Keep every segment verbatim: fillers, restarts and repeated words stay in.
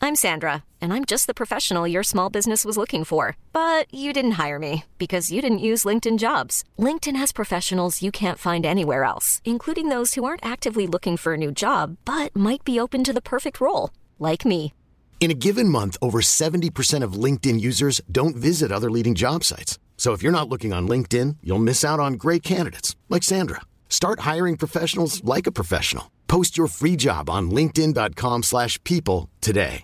I'm Sandra, and I'm just the professional your small business was looking for. But you didn't hire me because you didn't use LinkedIn Jobs. LinkedIn has professionals you can't find anywhere else, including those who aren't actively looking for a new job, but might be open to the perfect role, like me. In a given month, over seventy percent of LinkedIn users don't visit other leading job sites. So if you're not looking on LinkedIn, you'll miss out on great candidates like Sandra. Start hiring professionals like a professional. Post your free job on linkedin.com slash people today.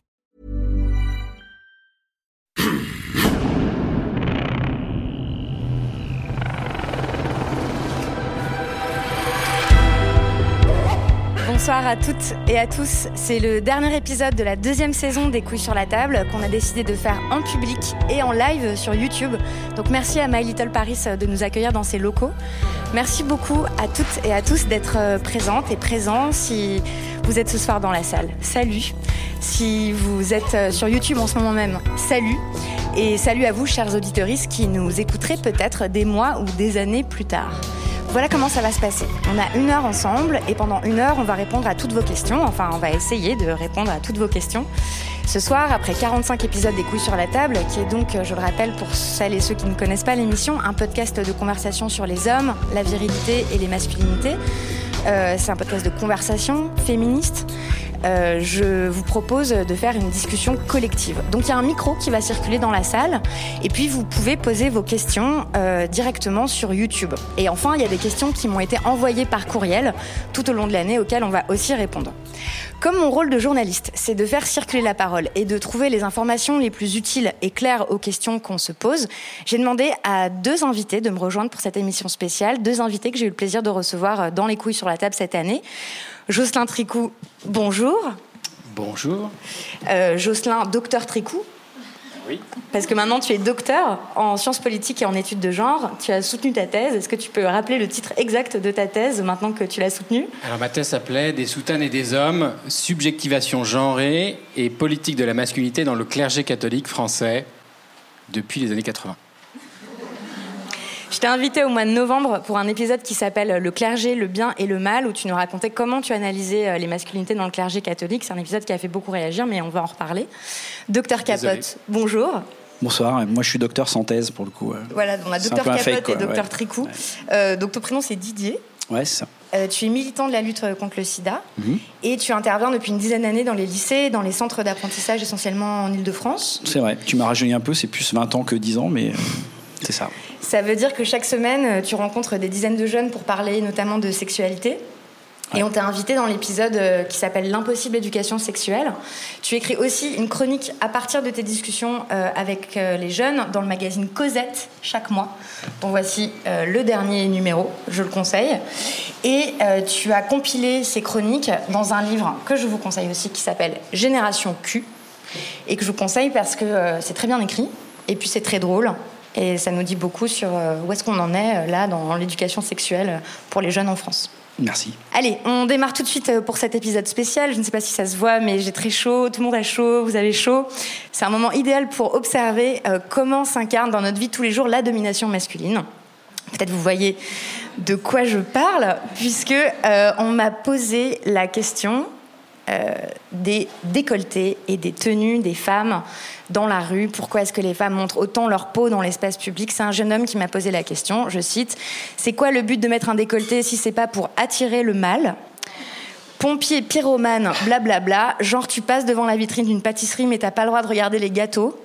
Bonsoir à toutes et à tous, c'est le dernier épisode de la deuxième saison des Couilles sur la table qu'on a décidé de faire en public et en live sur YouTube. Donc merci à My Little Paris de nous accueillir dans ses locaux. Merci beaucoup à toutes et à tous d'être présentes et présents si vous êtes ce soir dans la salle. Salut. Si vous êtes sur YouTube en ce moment même, salut. Et salut à vous, chers auditeurs, qui nous écouterez peut-être des mois ou des années plus tard. Voilà comment ça va se passer. On a une heure ensemble et pendant une heure, on va répondre à toutes vos questions. Enfin, on va essayer de répondre à toutes vos questions. Ce soir, après quarante-cinq épisodes des Couilles sur la table, qui est donc, je le rappelle pour celles et ceux qui ne connaissent pas l'émission, un podcast de conversation sur les hommes, la virilité et les masculinités. Euh, c'est un podcast de conversation féministe. Euh, je vous propose de faire une discussion collective. Donc il y a un micro qui va circuler dans la salle et puis vous pouvez poser vos questions euh, directement sur YouTube. Et enfin, il y a des questions qui m'ont été envoyées par courriel tout au long de l'année auxquelles on va aussi répondre. Comme mon rôle de journaliste, c'est de faire circuler la parole et de trouver les informations les plus utiles et claires aux questions qu'on se pose, j'ai demandé à deux invités de me rejoindre pour cette émission spéciale, deux invités que j'ai eu le plaisir de recevoir dans les Couilles sur la table cette année. Jocelyn Tricou, bonjour. Bonjour. Euh, Jocelyn, docteur Tricou. Oui. Parce que maintenant tu es docteur en sciences politiques et en études de genre. Tu as soutenu ta thèse. Est-ce que tu peux rappeler le titre exact de ta thèse maintenant que tu l'as soutenue ? Alors ma thèse s'appelait « Des soutanes et des hommes, subjectivation genrée et politique de la masculinité dans le clergé catholique français depuis les années quatre-vingts ». Je t'ai invité au mois de novembre pour un épisode qui s'appelle « Le clergé, le bien et le mal » où tu nous racontais comment tu analysais les masculinités dans le clergé catholique. C'est un épisode qui a fait beaucoup réagir, mais on va en reparler. Docteur Capote, Désolé. Bonjour. Bonsoir, moi je suis docteur sans thèse pour le coup. Voilà, on a docteur Capote fake, et docteur ouais. Tricou. Ouais. Euh, donc ton prénom c'est Didier. Ouais, c'est ça. Euh, tu es militant de la lutte contre le sida mmh. et tu interviens depuis une dizaine d'années dans les lycées, dans les centres d'apprentissage essentiellement en Ile-de-France. C'est vrai, tu m'as rajeuni un peu, c'est plus vingt ans que dix ans, mais c'est ça. Ça veut dire que chaque semaine, tu rencontres des dizaines de jeunes pour parler notamment de sexualité. Ouais. Et on t'a invité dans l'épisode qui s'appelle « L'impossible éducation sexuelle ». Tu écris aussi une chronique à partir de tes discussions avec les jeunes dans le magazine Cosette chaque mois. Donc voici le dernier numéro, je le conseille. Et tu as compilé ces chroniques dans un livre que je vous conseille aussi qui s'appelle « Génération Q » et que je vous conseille parce que c'est très bien écrit et puis c'est très drôle. Et ça nous dit beaucoup sur où est-ce qu'on en est là dans l'éducation sexuelle pour les jeunes en France. Merci. Allez, on démarre tout de suite pour cet épisode spécial. Je ne sais pas si ça se voit, mais j'ai très chaud, tout le monde a chaud, vous avez chaud. C'est un moment idéal pour observer euh, comment s'incarne dans notre vie de tous les jours la domination masculine. Peut-être vous voyez de quoi je parle, puisque euh, on m'a posé la question euh, des décolletés et des tenues des femmes dans la rue. Pourquoi est-ce que les femmes montrent autant leur peau dans l'espace public ? C'est un jeune homme qui m'a posé la question, je cite « C'est quoi le but de mettre un décolleté si c'est pas pour attirer le mâle ? Pompier, pyromane, blablabla, bla bla, genre tu passes devant la vitrine d'une pâtisserie mais t'as pas le droit de regarder les gâteaux.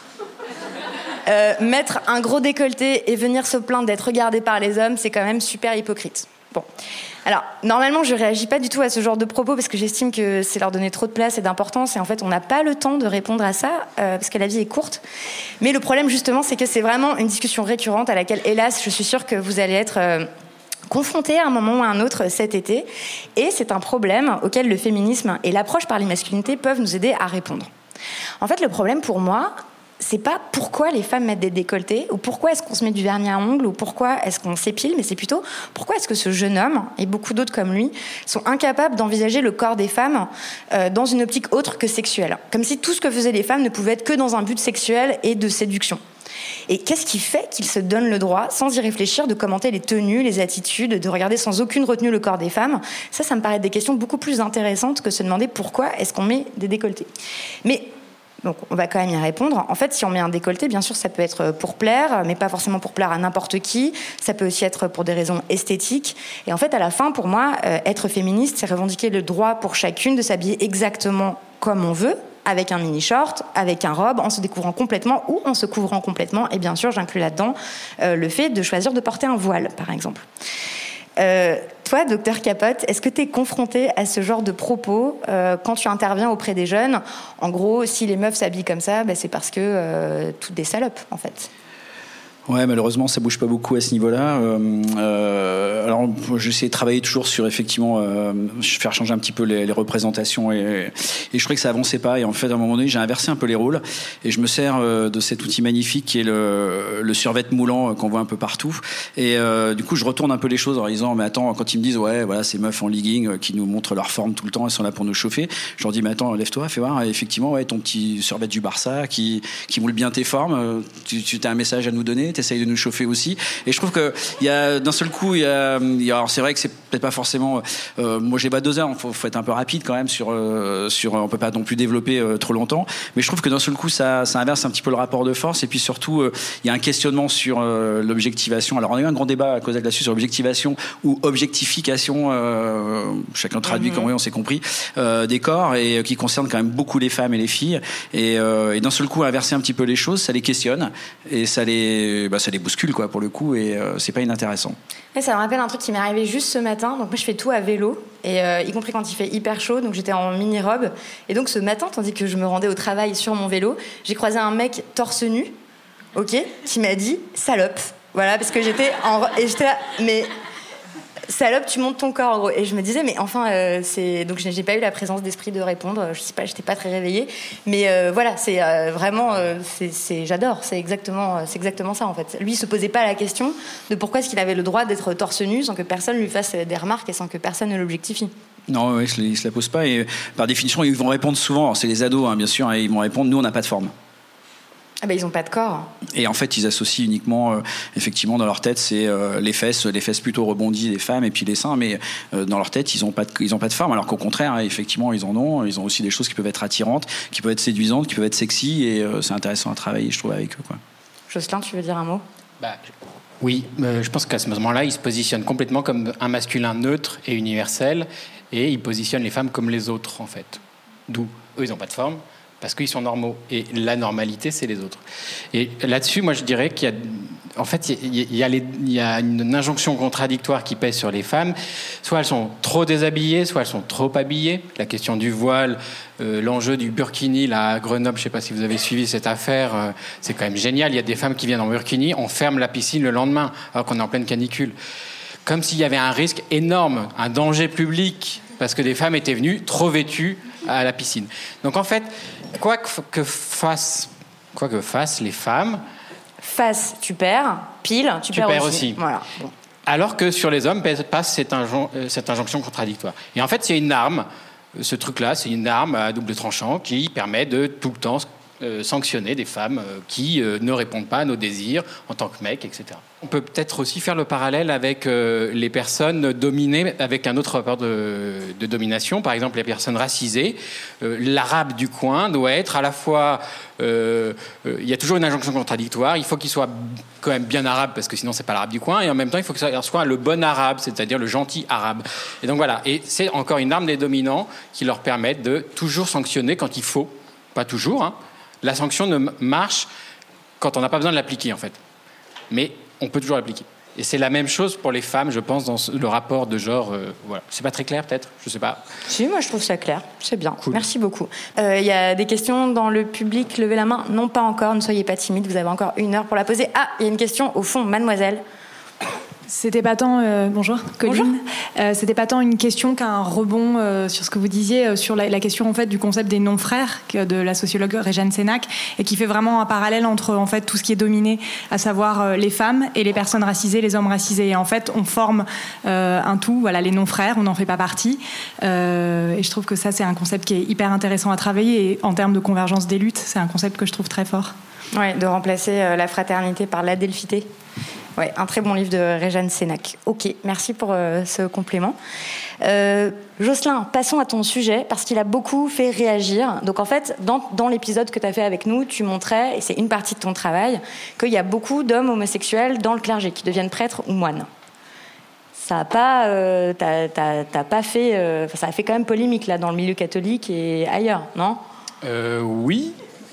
Euh, mettre un gros décolleté et venir se plaindre d'être regardé par les hommes, c'est quand même super hypocrite. » Bon. Alors, normalement, je réagis pas du tout à ce genre de propos parce que j'estime que c'est leur donner trop de place et d'importance et en fait, on n'a pas le temps de répondre à ça euh, parce que la vie est courte. Mais le problème, justement, c'est que c'est vraiment une discussion récurrente à laquelle, hélas, je suis sûre que vous allez être euh, confrontés à un moment ou à un autre cet été. Et c'est un problème auquel le féminisme et l'approche par les masculinités peuvent nous aider à répondre. En fait, le problème pour moi, c'est pas pourquoi les femmes mettent des décolletés ou pourquoi est-ce qu'on se met du vernis à ongles ou pourquoi est-ce qu'on s'épile, mais c'est plutôt pourquoi est-ce que ce jeune homme et beaucoup d'autres comme lui sont incapables d'envisager le corps des femmes euh, dans une optique autre que sexuelle, comme si tout ce que faisaient les femmes ne pouvait être que dans un but sexuel et de séduction. Et qu'est-ce qui fait qu'ils se donnent le droit, sans y réfléchir, de commenter les tenues, les attitudes, de regarder sans aucune retenue le corps des femmes ? Ça, ça me paraît des questions beaucoup plus intéressantes que se demander pourquoi est-ce qu'on met des décolletés. Mais Donc, on va quand même y répondre. En fait, si on met un décolleté, bien sûr, ça peut être pour plaire, mais pas forcément pour plaire à n'importe qui. Ça peut aussi être pour des raisons esthétiques. Et en fait, à la fin, pour moi, euh, être féministe, c'est revendiquer le droit pour chacune de s'habiller exactement comme on veut, avec un mini-short, avec un robe, en se découvrant complètement ou en se couvrant complètement. Et bien sûr, j'inclus là-dedans euh, le fait de choisir de porter un voile, par exemple. Euh, toi, docteur Capote, est-ce que tu es confronté à ce genre de propos euh, quand tu interviens auprès des jeunes? En gros, si les meufs s'habillent comme ça, bah, c'est parce que euh, toutes des salopes, en fait. Ouais, malheureusement, ça bouge pas beaucoup à ce niveau-là. Euh, euh, alors, j'essaie de travailler toujours sur effectivement euh, faire changer un petit peu les, les représentations et, et je trouvais que ça avançait pas. Et en fait, à un moment donné, j'ai inversé un peu les rôles et je me sers euh, de cet outil magnifique qui est le, le survêt moulant euh, qu'on voit un peu partout. Et euh, du coup, je retourne un peu les choses en disant, mais attends, quand ils me disent, ouais, voilà, ces meufs en legging euh, qui nous montrent leur forme tout le temps, elles sont là pour nous chauffer. Je leur dis, mais attends, lève-toi, fais voir. Et effectivement, ouais, ton petit survêt du Barça qui qui moule bien tes formes. Euh, tu, tu as un message à nous donner. T'essayes de nous chauffer aussi. Et je trouve que il y a d'un seul coup, il y a, il y a alors c'est vrai que c'est peut-être pas forcément. Euh, moi, j'ai pas deux heures. Faut, faut être un peu rapide quand même sur euh, sur. On peut pas non plus développer euh, trop longtemps. Mais je trouve que d'un seul coup, ça ça inverse un petit peu le rapport de force. Et puis surtout, euh, il y a un questionnement sur euh, l'objectivation. Alors on a eu un grand débat à cause de là-dessus sur objectivation ou objectification. Euh, chacun traduit mm-hmm. comme on s'est compris euh, des corps et euh, qui concerne quand même beaucoup les femmes et les filles. Et, euh, et d'un seul coup, inverser un petit peu les choses, ça les questionne et ça les bah, ça les bouscule quoi pour le coup et euh, c'est pas inintéressant. Et ça me rappelle un truc qui m'est arrivé juste ce matin. Donc moi je fais tout à vélo et euh, y compris quand il fait hyper chaud, donc j'étais en mini robe et donc ce matin, tandis que je me rendais au travail sur mon vélo, j'ai croisé un mec torse nu, ok, qui m'a dit salope. Voilà, parce que j'étais en et j'étais là, mais salope, tu montes ton corps en gros. Et je me disais, mais enfin, euh, c'est donc j'ai pas eu la présence d'esprit de répondre. Je sais pas, j'étais pas très réveillée, mais euh, voilà, c'est euh, vraiment, euh, c'est, c'est, j'adore. C'est exactement, c'est exactement ça en fait. Lui, il se posait pas la question de pourquoi est-ce qu'il avait le droit d'être torse nu sans que personne lui fasse des remarques et sans que personne ne l'objectifie. Non, ouais, ils ne se la posent pas et par définition, ils vont répondre souvent. Alors, c'est les ados, hein, bien sûr, et ils vont répondre, nous, on n'a pas de forme. Ah bah ils ont pas de corps. Et en fait, ils associent uniquement, euh, effectivement, dans leur tête, c'est euh, les fesses, les fesses plutôt rebondies des femmes et puis les seins, mais euh, dans leur tête, ils ont pas de, ils ont pas de forme, alors qu'au contraire, hein, effectivement, ils en ont. Ils ont aussi des choses qui peuvent être attirantes, qui peuvent être séduisantes, qui peuvent être sexy, et euh, c'est intéressant à travailler, je trouve, avec eux, quoi. Jocelyn, tu veux dire un mot? Bah, oui, euh, je pense qu'à ce moment-là, ils se positionnent complètement comme un masculin neutre et universel, et ils positionnent les femmes comme les autres, en fait. D'où eux, ils n'ont pas de forme. Parce qu'ils sont normaux. Et la normalité, c'est les autres. Et là-dessus, moi, je dirais qu'il y a... En fait, il y a, il y a, les, il y a une injonction contradictoire qui pèse sur les femmes. Soit elles sont trop déshabillées, soit elles sont trop habillées. La question du voile, euh, l'enjeu du burkini, là, à Grenoble, je ne sais pas si vous avez suivi cette affaire, euh, c'est quand même génial. Il y a des femmes qui viennent en burkini, on ferme la piscine le lendemain, alors qu'on est en pleine canicule. Comme s'il y avait un risque énorme, un danger public, parce que des femmes étaient venues trop vêtues à la piscine. Donc en fait, quoi que fassent, quoi que fassent les femmes... Face, tu perds. Pile, tu, tu perds, perds aussi. aussi. Voilà. Bon. Alors que sur les hommes passe cette, injon- cette injonction contradictoire. Et en fait, c'est une arme. Ce truc-là, c'est une arme à double tranchant qui permet de tout le temps euh, sanctionner des femmes euh, qui euh, ne répondent pas à nos désirs en tant que mecs, et cetera. On peut peut-être aussi faire le parallèle avec euh, les personnes dominées avec un autre rapport de, de domination. Par exemple, les personnes racisées. Euh, l'arabe du coin doit être à la fois... Euh, euh, il y a toujours une injonction contradictoire. Il faut qu'il soit quand même bien arabe, parce que sinon, c'est pas l'arabe du coin. Et en même temps, il faut que ce soit le bon arabe, c'est-à-dire le gentil arabe. Et donc voilà. Et c'est encore une arme des dominants qui leur permettent de toujours sanctionner quand il faut. Pas toujours, hein. La sanction ne marche quand on n'a pas besoin de l'appliquer, en fait. Mais on peut toujours l'appliquer. Et c'est la même chose pour les femmes, je pense, dans le rapport de genre. Euh, voilà. C'est pas très clair, peut-être? Je sais pas. Si, moi, je trouve ça clair. C'est bien. Cool. Merci beaucoup. Il euh, y a des questions dans le public. Levez la main. Non, pas encore. Ne soyez pas timide. Vous avez encore une heure pour la poser. Ah, il y a une question au fond, mademoiselle. C'était pas tant, euh, bonjour, Colline. Euh, c'était pas tant une question qu'un rebond euh, sur ce que vous disiez, euh, sur la, la question en fait du concept des non-frères que de la sociologue Régane Sénac, et qui fait vraiment un parallèle entre en fait tout ce qui est dominé, à savoir euh, les femmes et les personnes racisées, les hommes racisés. Et en fait, on forme euh, un tout. Voilà, les non-frères, on n'en fait pas partie. Euh, et je trouve que ça, c'est un concept qui est hyper intéressant à travailler. Et en termes de convergence des luttes, c'est un concept que je trouve très fort. Ouais, de remplacer euh, la fraternité par l'adelphité. Ouais, un très bon livre de Réjeanne Sénac. Ok, merci pour euh, ce complément. Euh, Jocelyn, passons à ton sujet, parce qu'il a beaucoup fait réagir. Donc en fait, dans, dans l'épisode que tu as fait avec nous, tu montrais, et c'est une partie de ton travail, qu'il y a beaucoup d'hommes homosexuels dans le clergé, qui deviennent prêtres ou moines. Ça a pas, euh, t'as, t'as, t'as pas fait, euh, ça a fait quand même polémique là, dans le milieu catholique et ailleurs, non ? euh, Oui.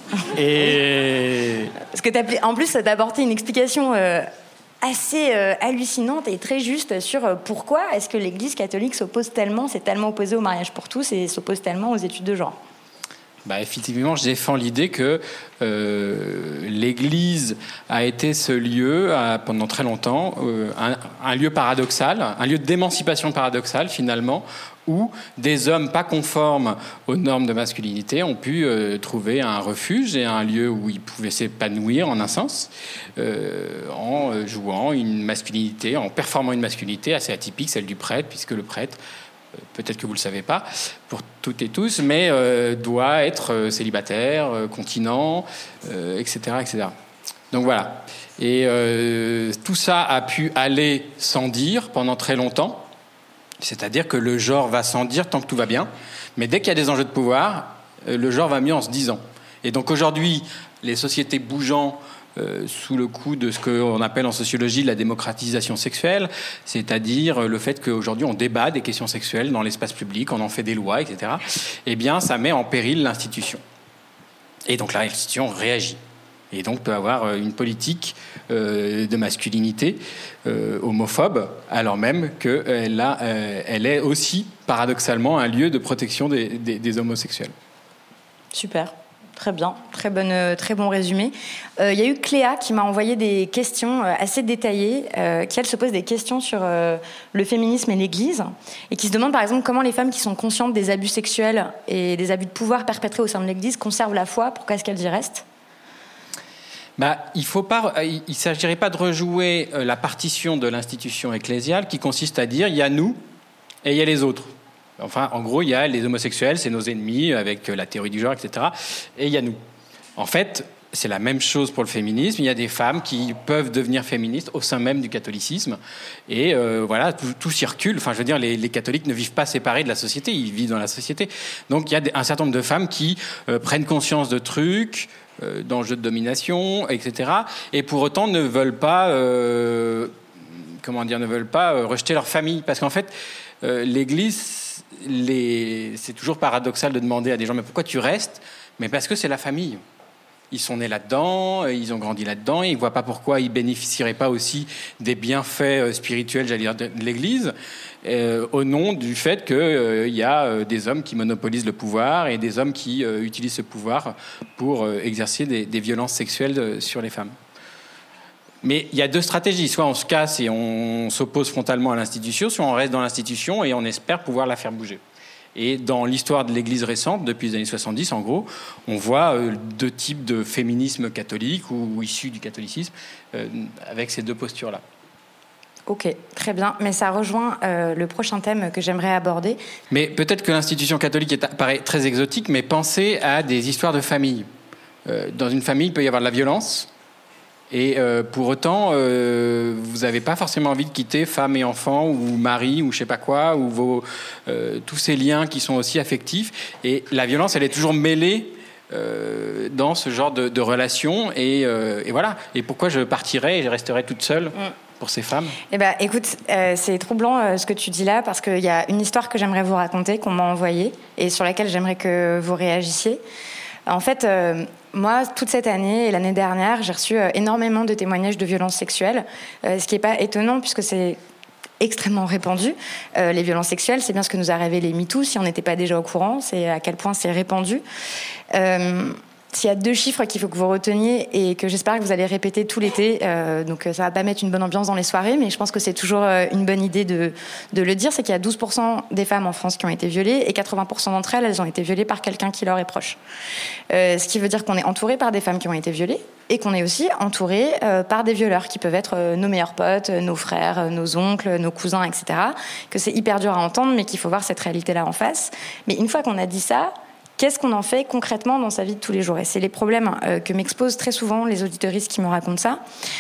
Et... Parce que t'as, en plus, ça t'a apporté une explication... Euh, assez euh, hallucinante et très juste sur euh, pourquoi est-ce que l'Église catholique s'oppose tellement, s'est tellement opposée au mariage pour tous et s'oppose tellement aux études de genre. Bah, effectivement, je défends l'idée que euh, l'Église a été ce lieu, à, pendant très longtemps, euh, un, un lieu paradoxal, un lieu d'émancipation paradoxale finalement, où des hommes pas conformes aux normes de masculinité ont pu euh, trouver un refuge et un lieu où ils pouvaient s'épanouir en un sens, euh, en jouant une masculinité, en performant une masculinité assez atypique, celle du prêtre, puisque le prêtre, euh, peut-être que vous ne le savez pas, pour toutes et tous, mais euh, doit être euh, célibataire, euh, continent, euh, et cetera, et cetera. Donc voilà. Et euh, tout ça a pu aller sans dire pendant très longtemps. C'est-à-dire que le genre va sans dire tant que tout va bien, mais dès qu'il y a des enjeux de pouvoir, le genre va mieux en se disant. Et donc aujourd'hui, les sociétés bougeant euh, sous le coup de ce qu'on appelle en sociologie la démocratisation sexuelle, c'est-à-dire le fait qu'aujourd'hui on débat des questions sexuelles dans l'espace public, on en fait des lois, et cetera, eh bien ça met en péril l'institution. Et donc l'institution réagit. Et donc peut avoir une politique euh, de masculinité euh, homophobe, alors même qu'elle a, euh, elle est aussi, paradoxalement, un lieu de protection des, des, des homosexuels. Super, très bien, très, bonne, très bon résumé. Il euh, y a eu Cléa qui m'a envoyé des questions assez détaillées, euh, qui elle se pose des questions sur euh, le féminisme et l'Église, et qui se demande par exemple comment les femmes qui sont conscientes des abus sexuels et des abus de pouvoir perpétrés au sein de l'Église conservent la foi, pourquoi est-ce qu'elles y restent ? Bah, il faut pas, il ne s'agirait pas de rejouer la partition de l'institution ecclésiale qui consiste à dire il y a nous et il y a les autres. Enfin, en gros, il y a les homosexuels, c'est nos ennemis avec la théorie du genre, et cetera. Et il y a nous. En fait, c'est la même chose pour le féminisme. Il y a des femmes qui peuvent devenir féministes au sein même du catholicisme. Et euh, voilà, tout, tout circule. Enfin, je veux dire, les, les catholiques ne vivent pas séparés de la société, ils vivent dans la société. Donc, il y a un certain nombre de femmes qui euh, prennent conscience de trucs, euh, d'enjeux de domination, et cetera. Et pour autant, ne veulent pas, euh, comment dire, ne veulent pas euh, rejeter leur famille. Parce qu'en fait, euh, l'Église, les... c'est toujours paradoxal de demander à des gens, mais pourquoi tu restes ? Mais parce que c'est la famille. Ils sont nés là-dedans, ils ont grandi là-dedans, et ils ne voient pas pourquoi ils ne bénéficieraient pas aussi des bienfaits spirituels, j'allais dire, de l'Église, euh, au nom du fait qu'il euh, y a euh, des hommes qui monopolisent le pouvoir et des hommes qui euh, utilisent ce pouvoir pour euh, exercer des, des violences sexuelles de, sur les femmes. Mais il y a deux stratégies. Soit on se casse et on s'oppose frontalement à l'institution, soit on reste dans l'institution et on espère pouvoir la faire bouger. Et dans l'histoire de l'Église récente, depuis les années soixante-dix, en gros, on voit euh, deux types de féminisme catholique ou, ou issu du catholicisme euh, avec ces deux postures-là. Ok, très bien. Mais ça rejoint euh, le prochain thème que j'aimerais aborder. Mais peut-être que l'institution catholique est, paraît très exotique, mais pensez à des histoires de famille. Euh, dans une famille, il peut y avoir de la violence. Et euh, pour autant, euh, vous n'avez pas forcément envie de quitter femme et enfant ou mari ou je sais pas quoi, ou vos, euh, tous ces liens qui sont aussi affectifs. Et la violence, elle est toujours mêlée euh, dans ce genre de, de relations. Et, euh, et voilà. Et pourquoi je partirais et je resterais toute seule pour ces femmes ? Eh ben, écoute, euh, c'est troublant euh, ce que tu dis là, parce qu'il y a une histoire que j'aimerais vous raconter, qu'on m'a envoyée, et sur laquelle j'aimerais que vous réagissiez. En fait... Euh, Moi, toute cette année et l'année dernière, j'ai reçu énormément de témoignages de violences sexuelles, euh, ce qui n'est pas étonnant puisque c'est extrêmement répandu. Euh, les violences sexuelles, c'est bien ce que nous a révélé MeToo, si on n'était pas déjà au courant, c'est à quel point c'est répandu. Euh, S'il y a deux chiffres qu'il faut que vous reteniez et que j'espère que vous allez répéter tout l'été, euh, donc ça va pas mettre une bonne ambiance dans les soirées, mais je pense que c'est toujours une bonne idée de, de le dire, c'est qu'il y a douze pour cent des femmes en France qui ont été violées et quatre-vingts pour cent d'entre elles, elles ont été violées par quelqu'un qui leur est proche. Euh, ce qui veut dire qu'on est entouré par des femmes qui ont été violées et qu'on est aussi entouré euh, par des violeurs qui peuvent être euh, nos meilleurs potes, nos frères, nos oncles, nos cousins, et cetera. Que c'est hyper dur à entendre, mais qu'il faut voir cette réalité-là en face. Mais une fois qu'on a dit ça, qu'est-ce qu'on en fait concrètement dans sa vie de tous les jours ? Et c'est les problèmes euh, que m'exposent très souvent les auditeuristes qui me racontent ça.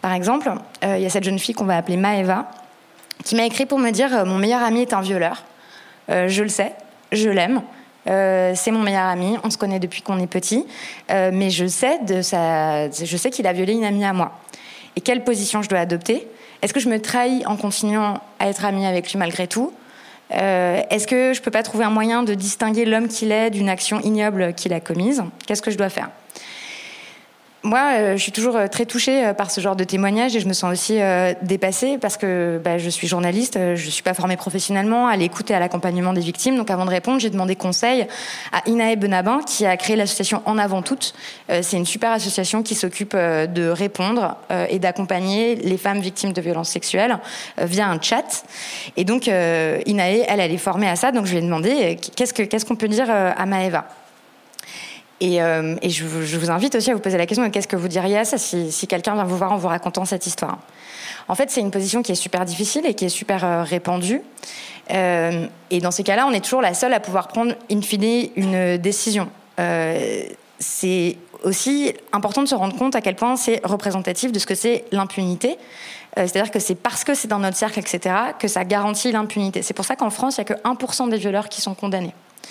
Par exemple, il euh, y a cette jeune fille qu'on va appeler Maëva, qui m'a écrit pour me dire euh, « Mon meilleur ami est un violeur. Euh, je le sais, je l'aime. Euh, c'est mon meilleur ami, on se connaît depuis qu'on est petit, euh, mais je sais, de sa... je sais qu'il a violé une amie à moi. Et quelle position je dois adopter ? Est-ce que je me trahis en continuant à être amie avec lui malgré tout ? euh, Est-ce que je ne peux pas trouver un moyen de distinguer l'homme qu'il est d'une action ignoble qu'il a commise ? Qu'est-ce que je dois faire ? Moi, euh, je suis toujours très touchée par ce genre de témoignages et je me sens aussi euh, dépassée parce que bah, je suis journaliste, je ne suis pas formée professionnellement à l'écoute et à l'accompagnement des victimes. Donc avant de répondre, j'ai demandé conseil à Inaë Benabin qui a créé l'association En Avant Toutes. Euh, c'est une super association qui s'occupe euh, de répondre euh, et d'accompagner les femmes victimes de violences sexuelles euh, via un chat. Et donc euh, Inaë, elle, elle est formée à ça. Donc je lui ai demandé qu'est-ce, que, qu'est-ce qu'on peut dire euh, à Maëva ? Et, euh, et je, je vous invite aussi à vous poser la question de qu'est-ce que vous diriez à ça si, si quelqu'un vient vous voir en vous racontant cette histoire. En fait, c'est une position qui est super difficile et qui est super euh, répandue. Euh, et dans ces cas-là, on est toujours la seule à pouvoir prendre in fine une décision. Euh, c'est aussi important de se rendre compte à quel point c'est représentatif de ce que c'est l'impunité. Euh, c'est-à-dire que c'est parce que c'est dans notre cercle, et cetera, que ça garantit l'impunité. C'est pour ça qu'en France, il n'y a que un pour cent des violeurs qui sont condamnés.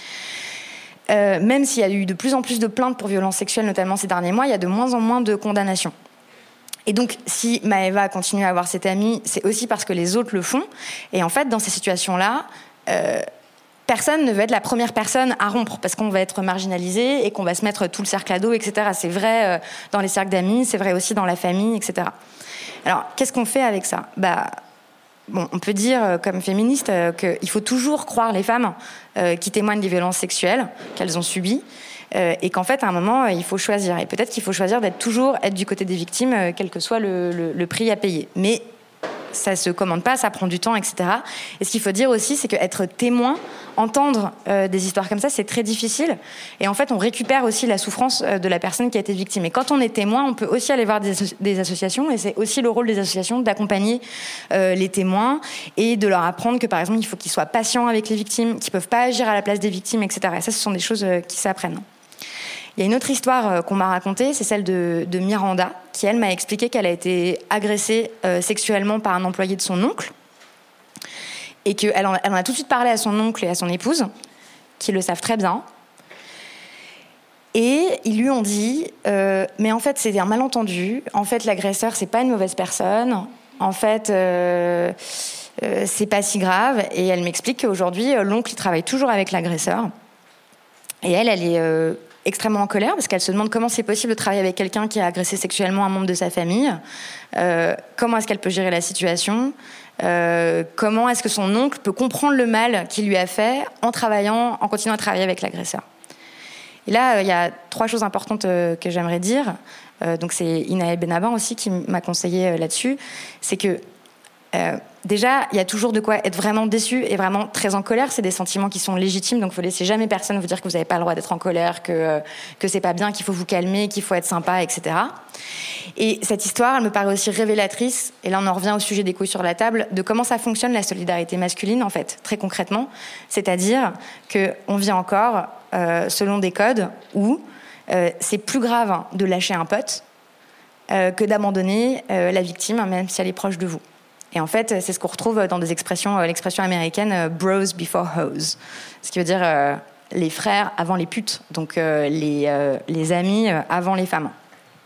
Euh, même s'il y a eu de plus en plus de plaintes pour violences sexuelles, notamment ces derniers mois, il y a de moins en moins de condamnations. Et donc, si Maëva continue à avoir cette amie, c'est aussi parce que les autres le font. Et en fait, dans ces situations-là, euh, personne ne veut être la première personne à rompre parce qu'on va être marginalisé et qu'on va se mettre tout le cercle à dos, et cetera. C'est vrai euh, dans les cercles d'amis, c'est vrai aussi dans la famille, et cetera. Alors, qu'est-ce qu'on fait avec ça ? Bah, Bon, on peut dire, euh, comme féministe, euh, qu'il faut toujours croire les femmes euh, qui témoignent des violences sexuelles qu'elles ont subies euh, et qu'en fait, à un moment, euh, il faut choisir. Et peut-être qu'il faut choisir d'être toujours être du côté des victimes, euh, quel que soit le, le, le prix à payer. Mais ça se commande pas, ça prend du temps, et cetera. Et ce qu'il faut dire aussi, c'est qu'être témoin, entendre euh, des histoires comme ça, c'est très difficile. Et en fait, on récupère aussi la souffrance euh, de la personne qui a été victime. Et quand on est témoin, on peut aussi aller voir des, asso- des associations. Et c'est aussi le rôle des associations d'accompagner euh, les témoins et de leur apprendre que, par exemple, il faut qu'ils soient patients avec les victimes, qu'ils peuvent pas agir à la place des victimes, et cetera. Et ça, ce sont des choses euh, qui s'apprennent. Il y a une autre histoire euh, qu'on m'a racontée, c'est celle de, de Miranda, qui, elle, m'a expliqué qu'elle a été agressée euh, sexuellement par un employé de son oncle, et qu'elle en, elle en a tout de suite parlé à son oncle et à son épouse, qui le savent très bien. Et ils lui ont dit euh, « Mais en fait, c'était un malentendu. En fait, l'agresseur, c'est pas une mauvaise personne. En fait, euh, euh, c'est pas si grave. » Et elle m'explique qu'aujourd'hui, l'oncle, il travaille toujours avec l'agresseur. Et elle, elle est... Euh, extrêmement en colère parce qu'elle se demande comment c'est possible de travailler avec quelqu'un qui a agressé sexuellement un membre de sa famille. Euh, comment est-ce qu'elle peut gérer la situation ? euh, Comment est-ce que son oncle peut comprendre le mal qu'il lui a fait en travaillant, en continuant à travailler avec l'agresseur ? Et là, il euh, y a trois choses importantes euh, que j'aimerais dire. Euh, donc c'est Inaë Benabin aussi qui m'a conseillé euh, là-dessus. C'est que Euh, déjà, il y a toujours de quoi être vraiment déçu et vraiment très en colère. C'est des sentiments qui sont légitimes, donc il ne faut laisser jamais personne vous dire que vous n'avez pas le droit d'être en colère, que, euh, que c'est pas bien, qu'il faut vous calmer, qu'il faut être sympa, et cetera. Et cette histoire, elle me paraît aussi révélatrice, et là on en revient au sujet des couilles sur la table, de comment ça fonctionne la solidarité masculine, en fait, très concrètement. C'est-à-dire qu'on vit encore euh, selon des codes où euh, c'est plus grave de lâcher un pote euh, que d'abandonner euh, la victime, même si elle est proche de vous. Et en fait, c'est ce qu'on retrouve dans des expressions, l'expression américaine euh, « bros before hoes », ce qui veut dire euh, les frères avant les putes, donc euh, les, euh, les amis avant les femmes.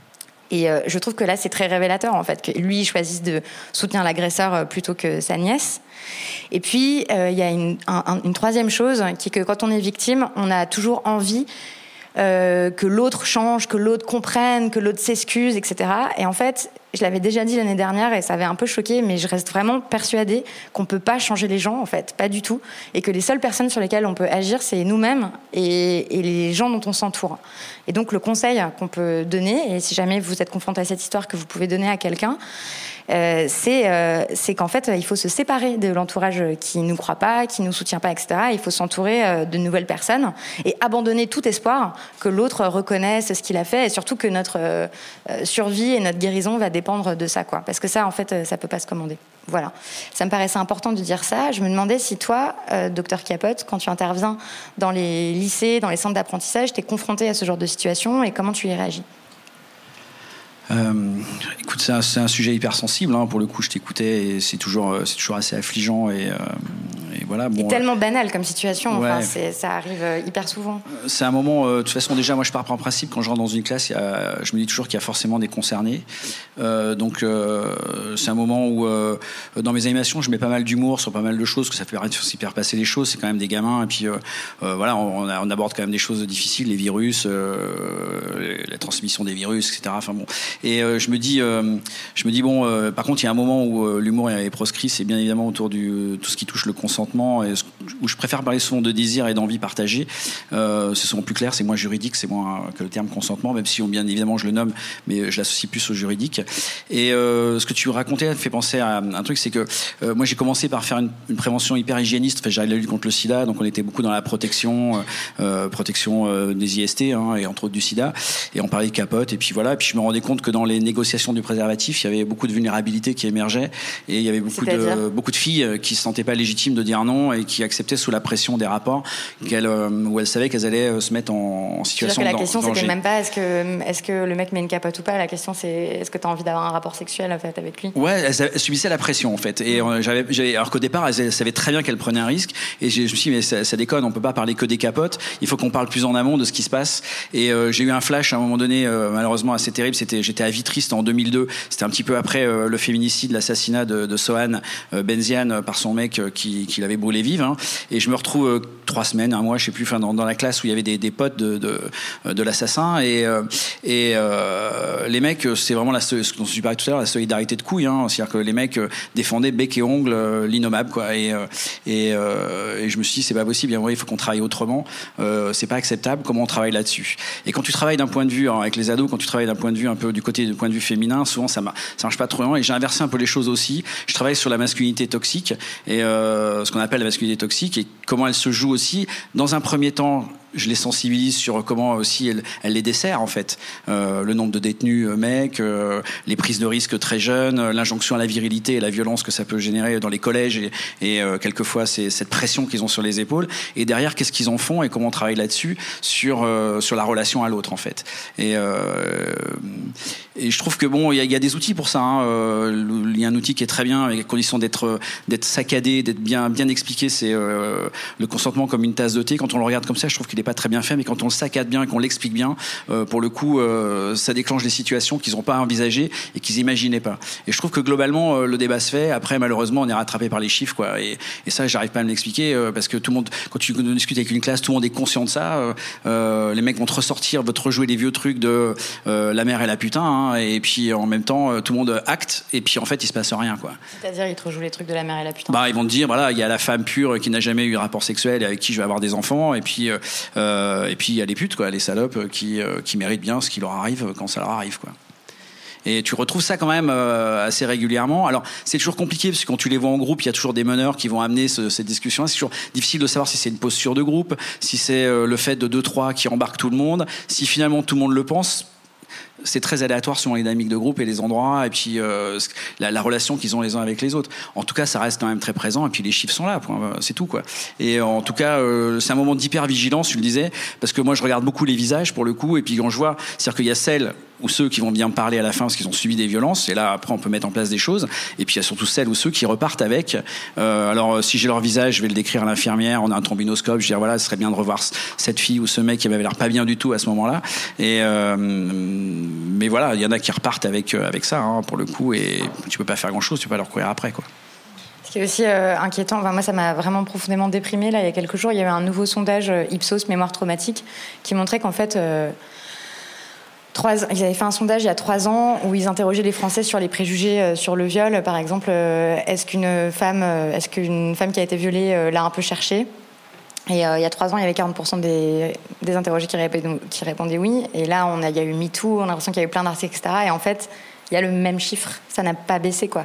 Et euh, je trouve que là, c'est très révélateur, en fait, que lui, il choisisse de soutenir l'agresseur plutôt que sa nièce. Et puis, euh, il y a une, un, une troisième chose, qui est que quand on est victime, on a toujours envie euh, que l'autre change, que l'autre comprenne, que l'autre s'excuse, et cetera. Et en fait, je l'avais déjà dit l'année dernière et ça avait un peu choqué, mais je reste vraiment persuadée qu'on ne peut pas changer les gens, en fait, pas du tout. Et que les seules personnes sur lesquelles on peut agir, c'est nous-mêmes et, et les gens dont on s'entoure. Et donc, le conseil qu'on peut donner, et si jamais vous êtes confronté à cette histoire que vous pouvez donner à quelqu'un, euh, c'est, euh, c'est qu'en fait, il faut se séparer de l'entourage qui ne nous croit pas, qui ne nous soutient pas, et cetera. Il faut s'entourer euh, de nouvelles personnes et abandonner tout espoir que l'autre reconnaisse ce qu'il a fait et surtout que notre euh, survie et notre guérison va dépendre de ça, quoi. Parce que ça, en fait, ça peut pas se commander. Voilà. Ça me paraissait important de dire ça. Je me demandais si toi, euh, docteur Capote, quand tu interviens dans les lycées, dans les centres d'apprentissage, t'es confronté à ce genre de situation et comment tu y réagis ? Euh, écoute, c'est un, c'est un sujet hyper sensible. Hein. Pour le coup, je t'écoutais et c'est toujours, c'est toujours assez affligeant et, euh, et voilà. Bon, et tellement banal comme situation. Ouais. Enfin, c'est, ça arrive hyper souvent. C'est un moment. Euh, de toute façon, déjà, moi, je pars par principe quand je rentre dans une classe, il y a, je me dis toujours qu'il y a forcément des concernés. Euh, donc, euh, c'est un moment où, euh, dans mes animations, je mets pas mal d'humour sur pas mal de choses, que ça permet de faire passer les choses. C'est quand même des gamins et puis euh, euh, voilà, on, on aborde quand même des choses difficiles, les virus, euh, la transmission des virus, et cetera. Enfin bon. Et euh, je me dis, euh, je me dis bon. Euh, par contre, il y a un moment où euh, l'humour est proscrit, c'est bien évidemment autour du tout ce qui touche le consentement, et où je préfère parler souvent de désir et d'envie partagée. Euh, c'est souvent plus clair, c'est moins juridique, c'est moins que le terme consentement, même si bien évidemment je le nomme, mais je l'associe plus au juridique. Et euh, ce que tu racontais me fait penser à un truc, c'est que euh, moi j'ai commencé par faire une, une prévention hyper hygiéniste. Enfin, j'arrive à la lutte contre le sida, donc on était beaucoup dans la protection, euh, protection euh, des I S T, hein, et entre autres du sida, et on parlait de capote, et puis voilà. Et puis je me rendais compte que dans les négociations du préservatif, il y avait beaucoup de vulnérabilité qui émergeait, et il y avait beaucoup de beaucoup de filles qui se sentaient pas légitimes de dire non et qui acceptaient sous la pression des rapports qu'elles, euh, où elles savaient qu'elles allaient se mettre en, en situation de danger. La question c'était même pas est-ce que est-ce que le mec met une capote ou pas. La question c'est est-ce que tu as envie d'avoir un rapport sexuel en fait avec lui. Ouais, elles, elles subissaient la pression en fait. Et euh, j'avais, j'avais, alors qu'au départ elles savaient très bien qu'elles prenaient un risque. Et je me suis dit mais ça, ça déconne, on peut pas parler que des capotes. Il faut qu'on parle plus en amont de ce qui se passe. Et euh, j'ai eu un flash à un moment donné, euh, malheureusement assez terrible. C'était, j'étais à Vitry, c'était en deux mille deux. C'était un petit peu après euh, le féminicide, l'assassinat de, de Sohan euh, Benziane par son mec euh, qui, qui l'avait brûlé vive. Hein. Et je me retrouve euh, trois semaines, un mois, je sais plus, enfin dans, dans la classe où il y avait des, des potes de, de, de l'assassin. Et, euh, et euh, les mecs, c'est vraiment la, ce dont je parlais tout à l'heure, la solidarité de couilles. Hein. C'est-à-dire que les mecs euh, défendaient bec et ongle euh, l'innommable, quoi. Et, euh, et, euh, et je me suis dit, c'est pas possible. Bien, ouais, il faut qu'on travaille autrement. Euh, c'est pas acceptable. Comment on travaille là-dessus? Et quand tu travailles d'un point de vue hein, avec les ados, quand tu travailles d'un point de vue un peu du côté du point de vue féminin, souvent ça, ça marche pas trop bien. Et j'ai inversé un peu les choses aussi. Je travaille sur la masculinité toxique et euh, ce qu'on appelle la masculinité toxique et comment elle se joue aussi. Dans un premier temps, je les sensibilise sur comment aussi elle, elle les dessert en fait. Euh, le nombre de détenus euh, mecs, euh, les prises de risques très jeunes, euh, l'injonction à la virilité et la violence que ça peut générer dans les collèges et, et euh, quelquefois c'est cette pression qu'ils ont sur les épaules. Et derrière, qu'est-ce qu'ils en font et comment on travaille là-dessus sur euh, sur la relation à l'autre en fait. Et euh, et je trouve que bon, il y, y a des outils pour ça. Hein. Euh, il y a un outil qui est très bien avec la condition d'être d'être saccadé, d'être bien bien expliqué. C'est euh, le consentement comme une tasse de thé. Quand on le regarde comme ça, je trouve qu'il n'est pas très bien fait, mais quand on le saccade bien et qu'on l'explique bien, euh, pour le coup, euh, ça déclenche des situations qu'ils n'ont pas envisagées et qu'ils n'imaginaient pas. Et je trouve que globalement, euh, le débat se fait. Après, malheureusement, on est rattrapé par les chiffres, quoi. Et, et ça, j'arrive pas à me l'expliquer euh, parce que tout le monde, quand tu discutes avec une classe, tout le monde est conscient de ça. Euh, euh, les mecs vont te ressortir, vont te rejouer les vieux trucs de euh, la mère et la putain, hein, et puis en même temps, euh, tout le monde acte, et puis en fait, il se passe rien, quoi. C'est-à-dire, ils te rejouent les trucs de la mère et la putain. Bah, ils vont te dire, voilà, il y a la femme pure qui n'a jamais eu un rapport sexuel et avec qui je vais avoir des enfants, et puis euh, et puis il y a les putes, quoi, les salopes qui euh, qui méritent bien ce qui leur arrive quand ça leur arrive, quoi. Et tu retrouves ça quand même euh, assez régulièrement. Alors c'est toujours compliqué parce que quand tu les vois en groupe, il y a toujours des meneurs qui vont amener ce, cette discussion. C'est toujours difficile de savoir si c'est une posture de groupe, si c'est euh, le fait de deux trois qui embarquent tout le monde, si finalement tout le monde le pense. C'est très aléatoire selon les dynamiques de groupe et les endroits et puis euh, la, la relation qu'ils ont les uns avec les autres. En tout cas, ça reste quand même très présent et puis les chiffres sont là, point, c'est tout, quoi. Et en tout cas, euh, c'est un moment d'hyper-vigilance, tu le disais, parce que moi je regarde beaucoup les visages pour le coup, et puis quand je vois, c'est-à-dire qu'il y a celles ou ceux qui vont bien parler à la fin parce qu'ils ont subi des violences, et là après on peut mettre en place des choses, et puis il y a surtout celles ou ceux qui repartent avec euh, alors si j'ai leur visage, je vais le décrire à l'infirmière, on a un trombinoscope, je vais dire voilà, ce serait bien de revoir cette fille ou ce mec qui m'avait l'air pas bien du tout à ce moment-là, et euh, mais voilà, il y en a qui repartent avec, avec ça, hein, pour le coup, et tu peux pas faire grand-chose, tu peux pas leur courir après, quoi. Ce qui est aussi euh, inquiétant, enfin, moi ça m'a vraiment profondément déprimée, là il y a quelques jours, il y avait un nouveau sondage euh, Ipsos mémoire traumatique qui montrait qu'en fait euh, Trois, ils avaient fait un sondage il y a trois ans où ils interrogeaient les Français sur les préjugés euh, sur le viol. Par exemple, euh, est-ce qu'une femme, euh, est-ce qu'une femme qui a été violée euh, l'a un peu cherché? Et euh, il y a trois ans, il y avait quarante pour cent des, des interrogés qui répondaient, qui répondaient oui. Et là, on a, il y a eu MeToo, on a l'impression qu'il y a eu plein d'articles, et cetera. Et en fait, il y a le même chiffre. Ça n'a pas baissé, quoi.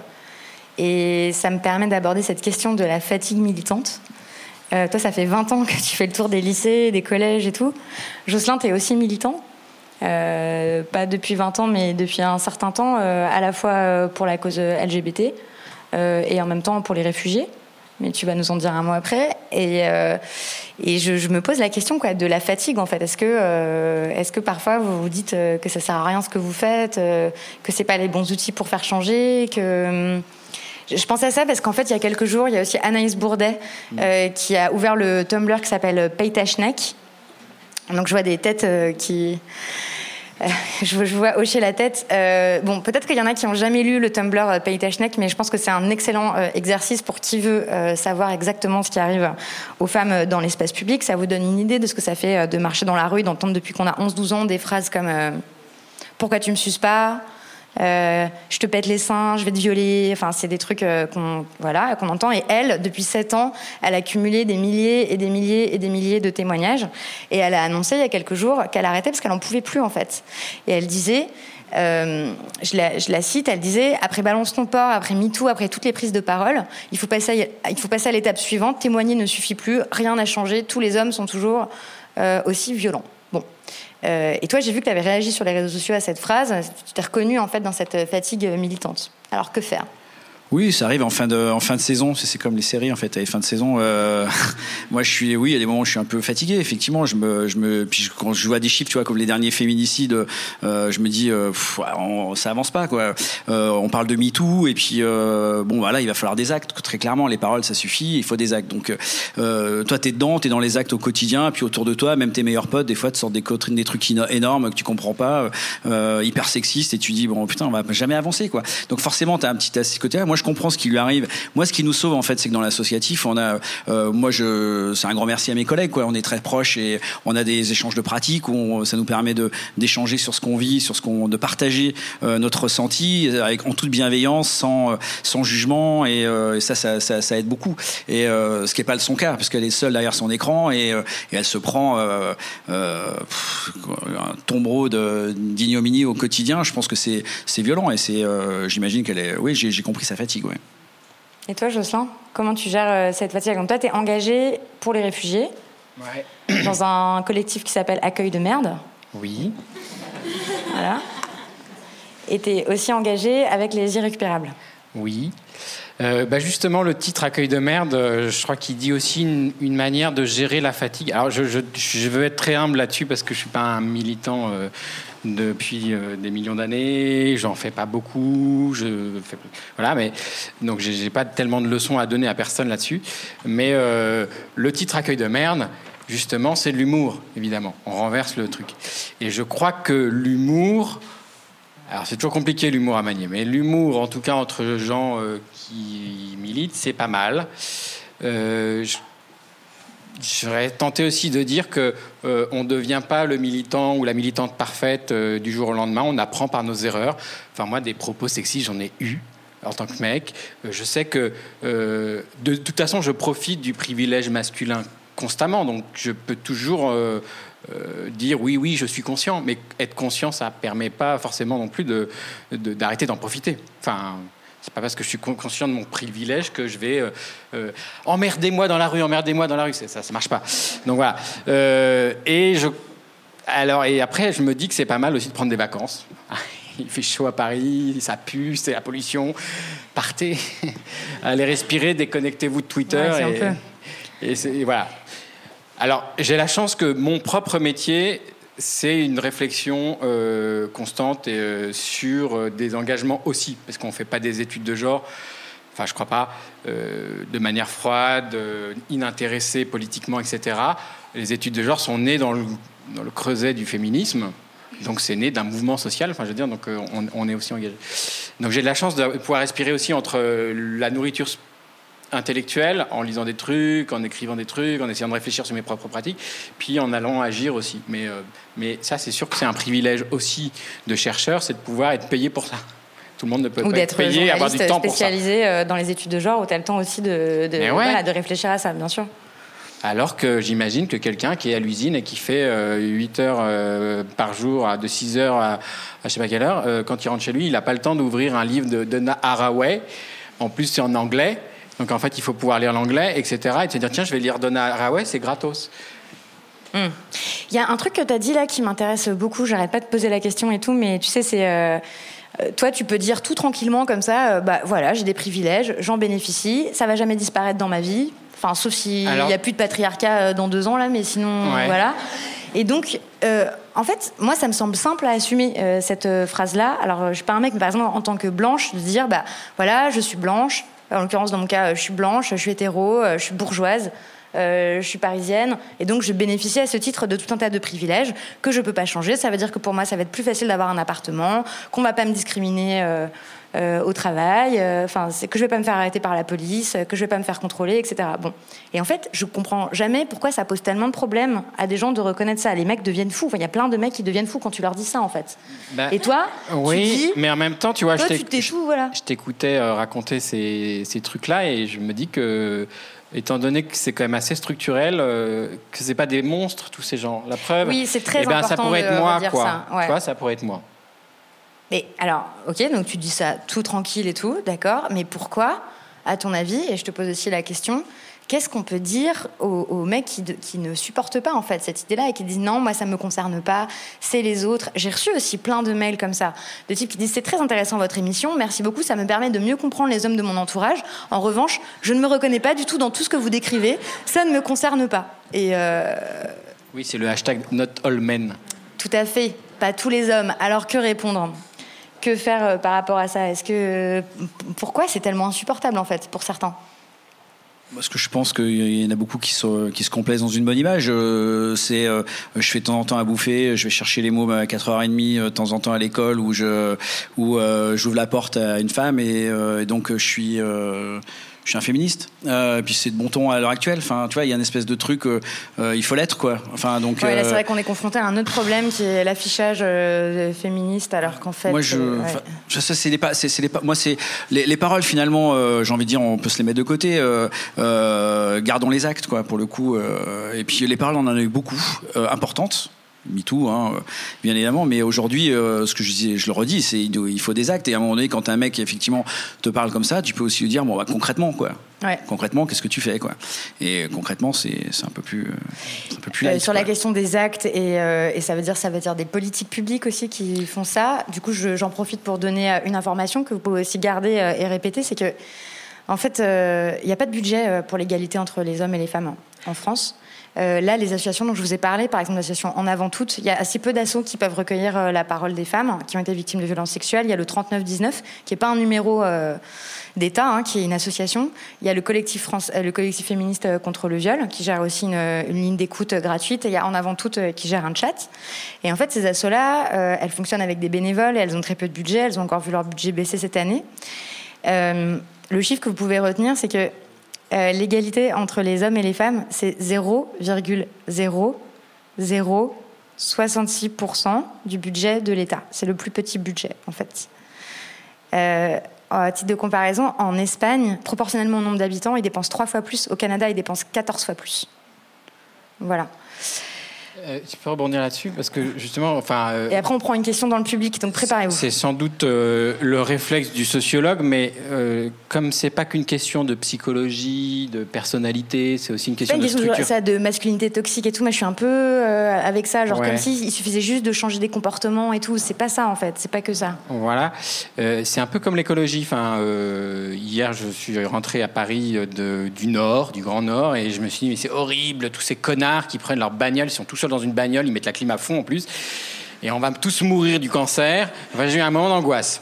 Et ça me permet d'aborder cette question de la fatigue militante. Euh, toi, ça fait vingt ans que tu fais le tour des lycées, des collèges et tout. Jocelyn, tu es aussi militant. Euh, pas depuis vingt ans, mais depuis un certain temps, euh, à la fois pour la cause L G B T euh, et en même temps pour les réfugiés. mais tu vas nous en dire un mot après. Et, euh, et je, je me pose la question quoi, de la fatigue, en fait. Est-ce que, euh, est-ce que parfois vous vous dites que ça sert à rien ce que vous faites, euh, que c'est pas les bons outils pour faire changer, que... Je pense à ça parce qu'en fait, il y a quelques jours, il y a aussi Anaïs Bourdet euh, qui a ouvert le Tumblr qui s'appelle Paye ta schneck. Donc je vois des têtes euh, qui... Euh, je, je vois hocher la tête. Euh, bon, peut-être qu'il y en a qui n'ont jamais lu le Tumblr euh, Paye ta schneck, mais je pense que c'est un excellent euh, exercice pour qui veut euh, savoir exactement ce qui arrive aux femmes dans l'espace public. Ça vous donne une idée de ce que ça fait euh, de marcher dans la rue, d'entendre depuis qu'on a onze douze ans des phrases comme euh, « Pourquoi tu me suces pas ?» Euh, je te pète les seins, je vais te violer. Enfin, c'est des trucs euh, qu'on, voilà, qu'on entend. Et elle, depuis sept ans, elle a cumulé des milliers et des milliers et des milliers de témoignages. Et elle a annoncé il y a quelques jours qu'elle arrêtait parce qu'elle n'en pouvait plus, en fait. Et elle disait, euh, je, la, je la cite, elle disait « Après Balance ton port, après MeToo, après toutes les prises de parole, il faut passer à, il faut passer à l'étape suivante. Témoigner ne suffit plus, rien n'a changé. Tous les hommes sont toujours euh, aussi violents. » Bon. Euh, et toi, j'ai vu que tu avais réagi sur les réseaux sociaux à cette phrase. Tu t'es reconnue en fait dans cette fatigue militante. Alors que faire ? Oui, ça arrive en fin de, en fin de saison. C'est, c'est comme les séries, en fait. À la fin de saison, euh, moi, je suis, oui, il y a des moments où je suis un peu fatigué, effectivement. Je me, je me, puis je, quand je vois des chiffres, tu vois, comme les derniers féminicides, euh, je me dis, euh, pff, on, ça avance pas, quoi. Euh, on parle de MeToo, et puis, euh, bon, voilà, il va falloir des actes. Très clairement, les paroles, ça suffit. Il faut des actes. Donc, euh, toi, t'es dedans, t'es dans les actes au quotidien, puis autour de toi, même tes meilleurs potes, des fois, te sortent des, des trucs énormes que tu comprends pas, euh, hyper sexistes, et tu dis, bon, putain, on va jamais avancer, quoi. Donc, forcément, t'as un petit à ce côté-là. Moi, je comprends ce qui lui arrive. Moi, ce qui nous sauve, en fait, c'est que dans l'associatif, on a, euh, moi, je, c'est un grand merci à mes collègues, quoi. On est très proches et on a des échanges de pratiques où on, ça nous permet de, d'échanger sur ce qu'on vit, sur ce qu'on, de partager euh, notre ressenti avec, en toute bienveillance, sans, sans jugement, et, euh, et ça, ça, ça, ça aide beaucoup. Et euh, ce qui n'est pas son cas, parce qu'elle est seule derrière son écran et, euh, et elle se prend euh, euh, pff, un tombereau de, d'ignominie au quotidien. Je pense que c'est, c'est violent et c'est, euh, j'imagine qu'elle est, oui, j'ai, j'ai compris sa fatigue, ouais. Et toi, Jocelyn, comment tu gères euh, cette fatigue ? Donc toi, tu es engagé pour les réfugiés, ouais. dans un collectif qui s'appelle Accueil de merde. Oui. Voilà. Et tu es aussi engagé avec les irrécupérables. Oui. Euh, bah justement, le titre Accueil de merde, euh, je crois qu'il dit aussi une, une manière de gérer la fatigue. Alors, je, je, je veux être très humble là-dessus parce que je ne suis pas un militant euh, depuis euh, des millions d'années. J'en fais pas beaucoup. Je fais, voilà, mais donc j'ai, j'ai pas tellement de leçons à donner à personne là-dessus. Mais euh, le titre Accueil de merde, justement, c'est de l'humour, évidemment. On renverse le truc. Et je crois que l'humour... Alors, c'est toujours compliqué, l'humour à manier, mais l'humour, en tout cas, entre gens euh, qui militent, c'est pas mal. Euh, je, j'aurais tenté aussi de dire qu'on euh, ne devient pas le militant ou la militante parfaite euh, du jour au lendemain. On apprend par nos erreurs. Enfin, moi, des propos sexistes, j'en ai eu en tant que mec. Euh, je sais que, euh, de, de toute façon, je profite du privilège masculin constamment, donc je peux toujours... Euh, Euh, dire oui, oui, je suis conscient, mais être conscient, ça permet pas forcément non plus de, de, d'arrêter d'en profiter. Enfin, c'est pas parce que je suis conscient de mon privilège que je vais euh, euh, emmerdez-moi dans la rue, emmerdez-moi dans la rue, c'est, ça, ça marche pas. Donc voilà. Euh, et je, alors et après, je me dis que c'est pas mal aussi de prendre des vacances. Il fait chaud à Paris, ça pue, c'est la pollution. Partez, allez respirer, déconnectez-vous de Twitter. Ouais, c'est et, un peu. et, c'est, et voilà. Alors, j'ai la chance que mon propre métier, c'est une réflexion euh, constante et, euh, sur euh, des engagements aussi, parce qu'on ne fait pas des études de genre, enfin, je ne crois pas, euh, de manière froide, euh, inintéressée politiquement, et cetera. Les études de genre sont nées dans le, dans le creuset du féminisme, donc c'est né d'un mouvement social, enfin, je veux dire, donc euh, on, on est aussi engagé. Donc j'ai de la chance de pouvoir respirer aussi entre la nourriture intellectuelle, en lisant des trucs, en écrivant des trucs, en essayant de réfléchir sur mes propres pratiques, puis en allant agir aussi. Mais, euh, mais ça, c'est sûr que c'est un privilège aussi de chercheur, c'est de pouvoir être payé pour ça. Tout le monde ne peut Ou pas être payé, avoir du temps pour ça. Ou d'être spécialisé dans les études de genre, où tu as le temps aussi de, de, ouais. voilà, de réfléchir à ça, bien sûr. Alors que j'imagine que quelqu'un qui est à l'usine et qui fait euh, huit heures euh, par jour, de six heures à, à je sais pas quelle heure, euh, quand il rentre chez lui, il n'a pas le temps d'ouvrir un livre de Donna Haraway. En plus, c'est en anglais. Donc, en fait, il faut pouvoir lire l'anglais, et cetera. Et de se dire, tiens, je vais lire Donna Haraway, c'est gratos. Il mmh. y a un truc que tu as dit là qui m'intéresse beaucoup. J'arrête pas de poser la question et tout, mais tu sais, c'est... Euh, Euh, toi, tu peux dire tout tranquillement comme ça, euh, bah voilà, j'ai des privilèges, j'en bénéficie, ça va jamais disparaître dans ma vie. Enfin, sauf s'il n'y a plus de patriarcat dans deux ans, là, mais sinon, ouais. voilà. Et donc, euh, en fait, moi, ça me semble simple à assumer, euh, cette euh, phrase-là. Alors, je suis pas un mec, mais par exemple, en tant que blanche, de dire, bah, voilà, je suis blanche. En l'occurrence, dans mon cas, je suis blanche, je suis hétéro, je suis bourgeoise, euh, je suis parisienne. Et donc, je bénéficie à ce titre de tout un tas de privilèges que je peux pas changer. Ça veut dire que pour moi, ça va être plus facile d'avoir un appartement, qu'on va pas me discriminer euh, euh, au travail, enfin, euh, que je vais pas me faire arrêter par la police, que je vais pas me faire contrôler, et cetera. Bon. Et en fait, je comprends jamais pourquoi ça pose tellement de problèmes à des gens de reconnaître ça. Les mecs deviennent fous. Enfin, il y a plein de mecs qui deviennent fous quand tu leur dis ça, en fait. Bah, et toi, oui, tu dis, mais en même temps, tu vois, toi, je, tu t'échoues, voilà. je t'écoutais euh, raconter ces, ces trucs-là et je me dis que, étant donné que c'est quand même assez structurel, euh, que c'est pas des monstres, tous ces gens. La preuve, oui, c'est très eh ben, important ça pourrait de être moi, redire quoi. ça. Ouais. Tu vois, ça pourrait être moi. Mais alors, ok, donc tu dis ça tout tranquille et tout, d'accord, mais pourquoi, à ton avis, et je te pose aussi la question, qu'est-ce qu'on peut dire aux, aux mecs qui, de, qui ne supportent pas en fait cette idée-là et qui disent non, moi ça me concerne pas, c'est les autres. J'ai reçu aussi plein de mails comme ça, de types qui disent c'est très intéressant votre émission, merci beaucoup, ça me permet de mieux comprendre les hommes de mon entourage. En revanche, je ne me reconnais pas du tout dans tout ce que vous décrivez, ça ne me concerne pas. Et euh... oui, c'est le hashtag Not All Men. Tout à fait, pas tous les hommes. Alors que répondre ? Que faire euh, par rapport à ça ? Est-ce que euh, pourquoi c'est tellement insupportable en fait pour certains ? Parce que je pense qu'il y en a beaucoup qui se, qui se complaisent dans une bonne image. Euh, c'est, euh, je fais de temps en temps à bouffer, je vais chercher les mômes à quatre heures trente de temps en temps à l'école où je, où euh, j'ouvre la porte à une femme et, euh, et donc je suis, euh, je suis un féministe. Euh, et puis c'est de bon ton à l'heure actuelle. Enfin, tu vois, il y a une espèce de truc, euh, euh, il faut l'être, quoi. Enfin, donc. Ouais, là, euh, c'est vrai qu'on est confronté à un autre problème qui est l'affichage euh, féministe, alors qu'en fait. Moi, je, euh, ouais. ça, c'est les, c'est, c'est les, moi, c'est les, les paroles finalement. Euh, j'ai envie de dire, on peut se les mettre de côté. Euh, euh, gardons les actes, quoi, pour le coup. Euh, et puis les paroles, on en a eu beaucoup, euh, importantes. MeToo, hein, bien évidemment, mais aujourd'hui, euh, ce que je disais, je le redis, c'est il faut des actes. Et à un moment donné, quand un mec effectivement te parle comme ça, tu peux aussi lui dire, bon, bah, concrètement, quoi. Ouais. Concrètement, qu'est-ce que tu fais, quoi. Et concrètement, c'est, c'est un peu plus, c'est un peu plus euh, light, sur quoi. la question des actes et, euh, et ça veut dire, ça veut dire des politiques publiques aussi qui font ça. Du coup, je, j'en profite pour donner une information que vous pouvez aussi garder et répéter, c'est que, en fait, il euh, n'y a pas de budget pour l'égalité entre les hommes et les femmes en France. Euh, là, les associations dont je vous ai parlé, par exemple l'association En Avant Toutes, il y a assez peu d'assauts qui peuvent recueillir euh, la parole des femmes qui ont été victimes de violences sexuelles. Il y a le trente-neuf dix-neuf, qui n'est pas un numéro euh, d'État, hein, qui est une association. Il y a le collectif, France, euh, le collectif féministe contre le viol, qui gère aussi une, une ligne d'écoute gratuite. Et il y a En Avant Toutes, euh, qui gère un chat. Et en fait, ces assos-là, euh, elles fonctionnent avec des bénévoles et elles ont très peu de budget. Elles ont encore vu leur budget baisser cette année. Euh, le chiffre que vous pouvez retenir, c'est que Euh, l'égalité entre les hommes et les femmes, c'est zéro virgule zéro zéro soixante-six pour cent du budget de l'État. C'est le plus petit budget, en fait. Euh, à titre de comparaison, en Espagne, proportionnellement au nombre d'habitants, ils dépensent trois fois plus. Au Canada, ils dépensent quatorze fois plus. Voilà. Euh, tu peux rebondir là-dessus parce que justement, enfin. Euh, Et après, on prend une question dans le public, donc préparez-vous. C'est sans doute euh, le réflexe du sociologue, mais euh, comme c'est pas qu'une question de psychologie, de personnalité, c'est aussi une question, une de question structure. De, ça, de masculinité toxique et tout. Moi, je suis un peu euh, avec ça, genre ouais. comme si il suffisait juste de changer des comportements et tout. C'est pas ça en fait, c'est pas que ça. Voilà, euh, c'est un peu comme l'écologie. Enfin, euh, hier, je suis rentré à Paris de, du Nord, du Grand Nord, et je me suis dit mais c'est horrible, tous ces connards qui prennent leur bagnole, ils sont tous seuls dans une bagnole, ils mettent la clim à fond en plus, et on va tous mourir du cancer. Enfin, j'ai eu un moment d'angoisse.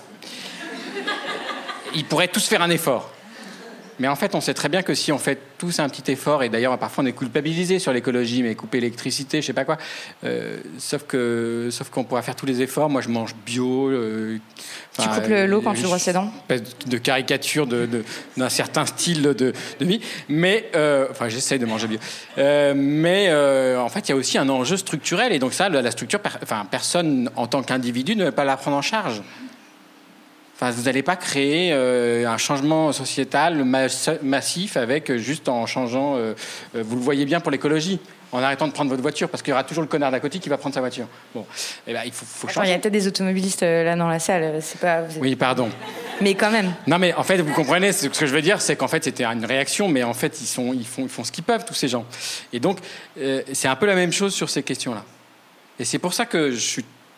Ils pourraient tous faire un effort. Mais en fait, on sait très bien que si on fait tous un petit effort, et d'ailleurs parfois on est culpabilisé sur l'écologie, mais couper l'électricité, je sais pas quoi, euh, sauf que sauf qu'on pourra faire tous les efforts. Moi, je mange bio. Euh, tu coupes l'eau quand tu brosses les dents. De caricature de, de, d'un certain style de, de vie, mais euh, enfin, j'essaye de manger bio. Euh, mais euh, en fait, il y a aussi un enjeu structurel, et donc ça, la structure, enfin, personne en tant qu'individu ne va pas la prendre en charge. Enfin, vous n'allez pas créer euh, un changement sociétal mass- massif avec juste en changeant. Euh, euh, vous le voyez bien pour l'écologie, en arrêtant de prendre votre voiture, parce qu'il y aura toujours le connard d'à côté qui va prendre sa voiture. Bon, eh ben, il faut, faut Attends, changer. il y a peut-être des automobilistes euh, là dans la salle. C'est pas. Vous êtes... Oui, pardon. Mais quand même. Non, mais en fait, vous comprenez, ce que je veux dire, c'est qu'en fait, c'était une réaction, mais en fait, ils, sont, ils, font, ils font ce qu'ils peuvent, tous ces gens. Et donc, euh, c'est un peu la même chose sur ces questions-là. Et c'est pour ça que je suis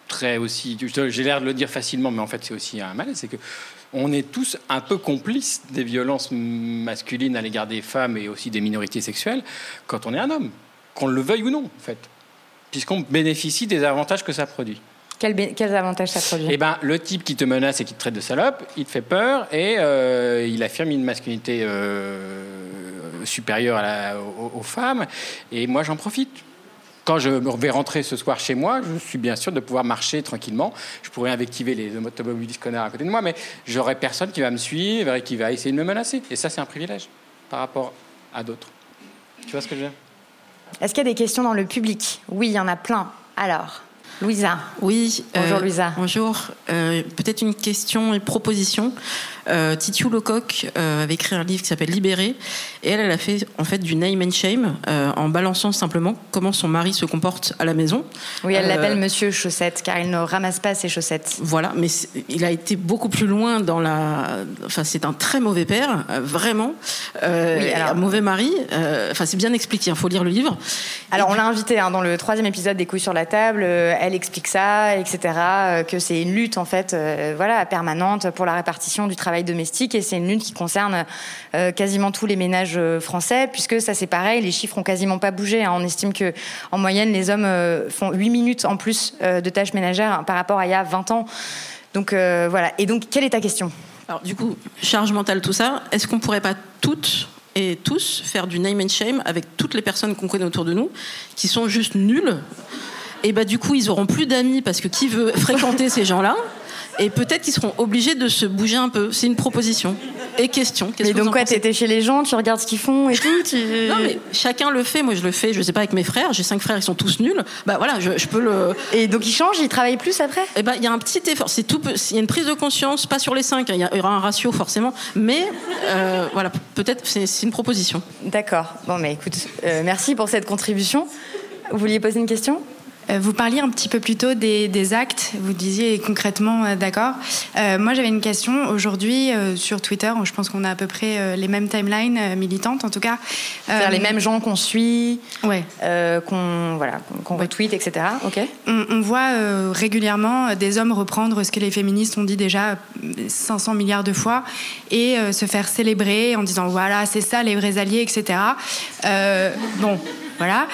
très aussi... J'ai l'air de le dire facilement, mais en fait, c'est aussi un malaise. C'est qu'on est tous un peu complices des violences masculines à l'égard des femmes et aussi des minorités sexuelles quand on est un homme, qu'on le veuille ou non, en fait, puisqu'on bénéficie des avantages que ça produit. Quels, bé- quels avantages ça produit ? Eh ben, le type qui te menace et qui te traite de salope, il te fait peur et euh, il affirme une masculinité euh, supérieure à la, aux, aux femmes. Et moi, j'en profite. Quand je vais rentrer ce soir chez moi, je suis bien sûr de pouvoir marcher tranquillement. Je pourrais invectiver les automobilistes connards à côté de moi, mais j'aurai personne qui va me suivre et qui va essayer de me menacer. Et ça, c'est un privilège par rapport à d'autres. Tu vois ce que je veux dire ? Est-ce qu'il y a des questions dans le public ? Oui, il y en a plein. Alors, Louisa. Oui. Bonjour euh, Louisa. Bonjour. Euh, peut-être une question, une proposition. Euh, Titiou Lecoq euh, avait écrit un livre qui s'appelle Libéré, et elle, elle a fait en fait du name and shame euh, en balançant simplement comment son mari se comporte à la maison. Oui, elle euh, l'appelle Monsieur Chaussette car il ne ramasse pas ses chaussettes. Voilà, mais il a été beaucoup plus loin dans la. Enfin, c'est un très mauvais père, euh, vraiment. Euh, oui, alors... un mauvais mari. Euh, enfin, c'est bien expliqué. Il faut lire le livre. Alors, et on du... l'a invitée hein, dans le troisième épisode des Couilles sur la table. Euh, elle explique ça, et cetera. Euh, que c'est une lutte en fait, euh, voilà, permanente pour la répartition du travail domestique, et c'est une lutte qui concerne euh, quasiment tous les ménages euh, français, puisque ça c'est pareil, les chiffres ont quasiment pas bougé. Hein. On estime que en moyenne les hommes euh, font huit minutes en plus euh, de tâches ménagères hein, par rapport à il y a vingt ans. Donc euh, voilà. Et donc quelle est ta question ? Alors du coup, charge mentale, tout ça. Est-ce qu'on pourrait pas toutes et tous faire du name and shame avec toutes les personnes qu'on connaît autour de nous qui sont juste nulles? Et bah du coup, ils auront plus d'amis parce que qui veut fréquenter ces gens-là? Et peut-être qu'ils seront obligés de se bouger un peu. C'est une proposition. Et question. Qu'est-ce mais que donc vous en quoi, pensez ? t'étais chez les gens, tu regardes ce qu'ils font et tout tu... Non mais chacun le fait. Moi je le fais, je sais pas, avec mes frères. J'ai cinq frères, ils sont tous nuls. Bah voilà, je, je peux le... Et donc ils changent, ils travaillent plus après ? Eh ben, il y a un petit effort. C'est tout. Il y a une prise de conscience, pas sur les cinq. Il y aura un ratio forcément, mais euh, voilà, peut-être c'est, c'est une proposition. D'accord. Bon, mais écoute, euh, merci pour cette contribution. Vous vouliez poser une question ? Vous parliez un petit peu plus tôt des, des actes, vous disiez concrètement, euh, d'accord. Euh, moi, j'avais une question. Aujourd'hui, euh, sur Twitter, je pense qu'on a à peu près euh, les mêmes timelines euh, militantes, en tout cas. Euh, C'est-à-dire les mêmes gens qu'on suit, ouais. euh, qu'on, voilà, qu'on, qu'on retweet, et cetera. Ok. On, on voit euh, régulièrement des hommes reprendre ce que les féministes ont dit déjà cinq cents milliards de fois et euh, se faire célébrer en disant, voilà, c'est ça les vrais alliés, et cetera. Euh, bon, voilà.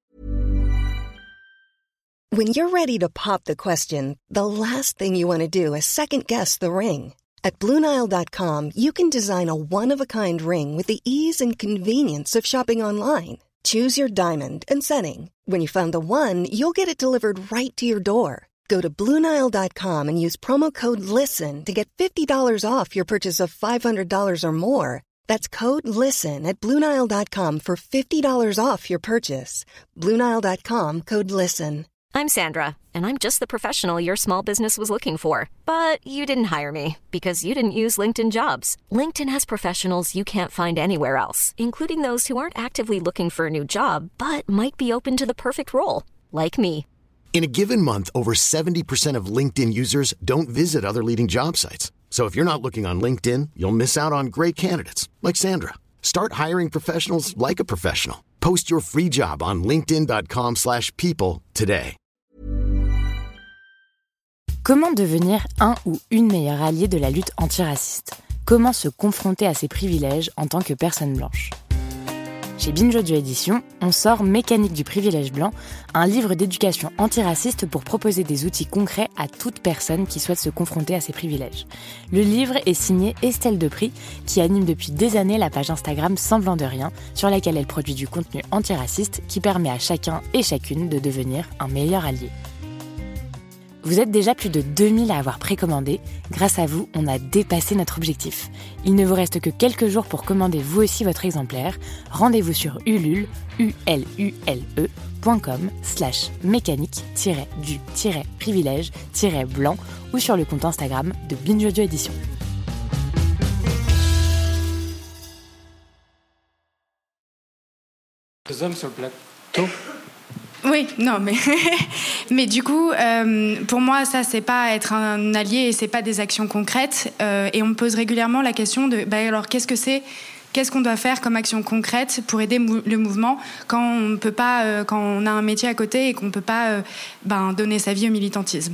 When you're ready to pop the question, the last thing you want to do is second-guess the ring. At Blue Nile dot com, you can design a one-of-a-kind ring with the ease and convenience of shopping online. Choose your diamond and setting. When you find the one, you'll get it delivered right to your door. Go to Blue Nile dot com and use promo code LISTEN to get fifty dollars off your purchase of five hundred dollars or more. That's code LISTEN at Blue Nile dot com for fifty dollars off your purchase. Blue Nile dot com, code LISTEN. I'm Sandra, and I'm just the professional your small business was looking for. But you didn't hire me because you didn't use LinkedIn Jobs. LinkedIn has professionals you can't find anywhere else, including those who aren't actively looking for a new job, but might be open to the perfect role, like me. In a given month, over seventy percent of LinkedIn users don't visit other leading job sites. So if you're not looking on LinkedIn, you'll miss out on great candidates like Sandra. Start hiring professionals like a professional. Post your free job on linkedin dot com slash people today. Comment devenir un ou une meilleure alliée de la lutte antiraciste ? Comment se confronter à ses privilèges en tant que personne blanche ? Chez Binge Audio Édition, on sort Mécanique du privilège blanc, un livre d'éducation antiraciste pour proposer des outils concrets à toute personne qui souhaite se confronter à ses privilèges. Le livre est signé Estelle Depris, qui anime depuis des années la page Instagram Semblant de Rien, sur laquelle elle produit du contenu antiraciste qui permet à chacun et chacune de devenir un meilleur allié. Vous êtes déjà plus de deux mille à avoir précommandé. Grâce à vous, on a dépassé notre objectif. Il ne vous reste que quelques jours pour commander vous aussi votre exemplaire. Rendez-vous sur Ulule, U L U L E, point com, slash mécanique, du, privilège, blanc, ou sur le compte Instagram de Binge Audio Édition. Les hommes sur le plateau. Oui, non, mais mais du coup, euh, pour moi, ça c'est pas être un allié et c'est pas des actions concrètes. Euh, et on me pose régulièrement la question de, bah alors qu'est-ce que c'est, qu'est-ce qu'on doit faire comme action concrète pour aider mou- le mouvement quand on peut pas, euh, quand on a un métier à côté et qu'on peut pas euh, ben, donner sa vie au militantisme.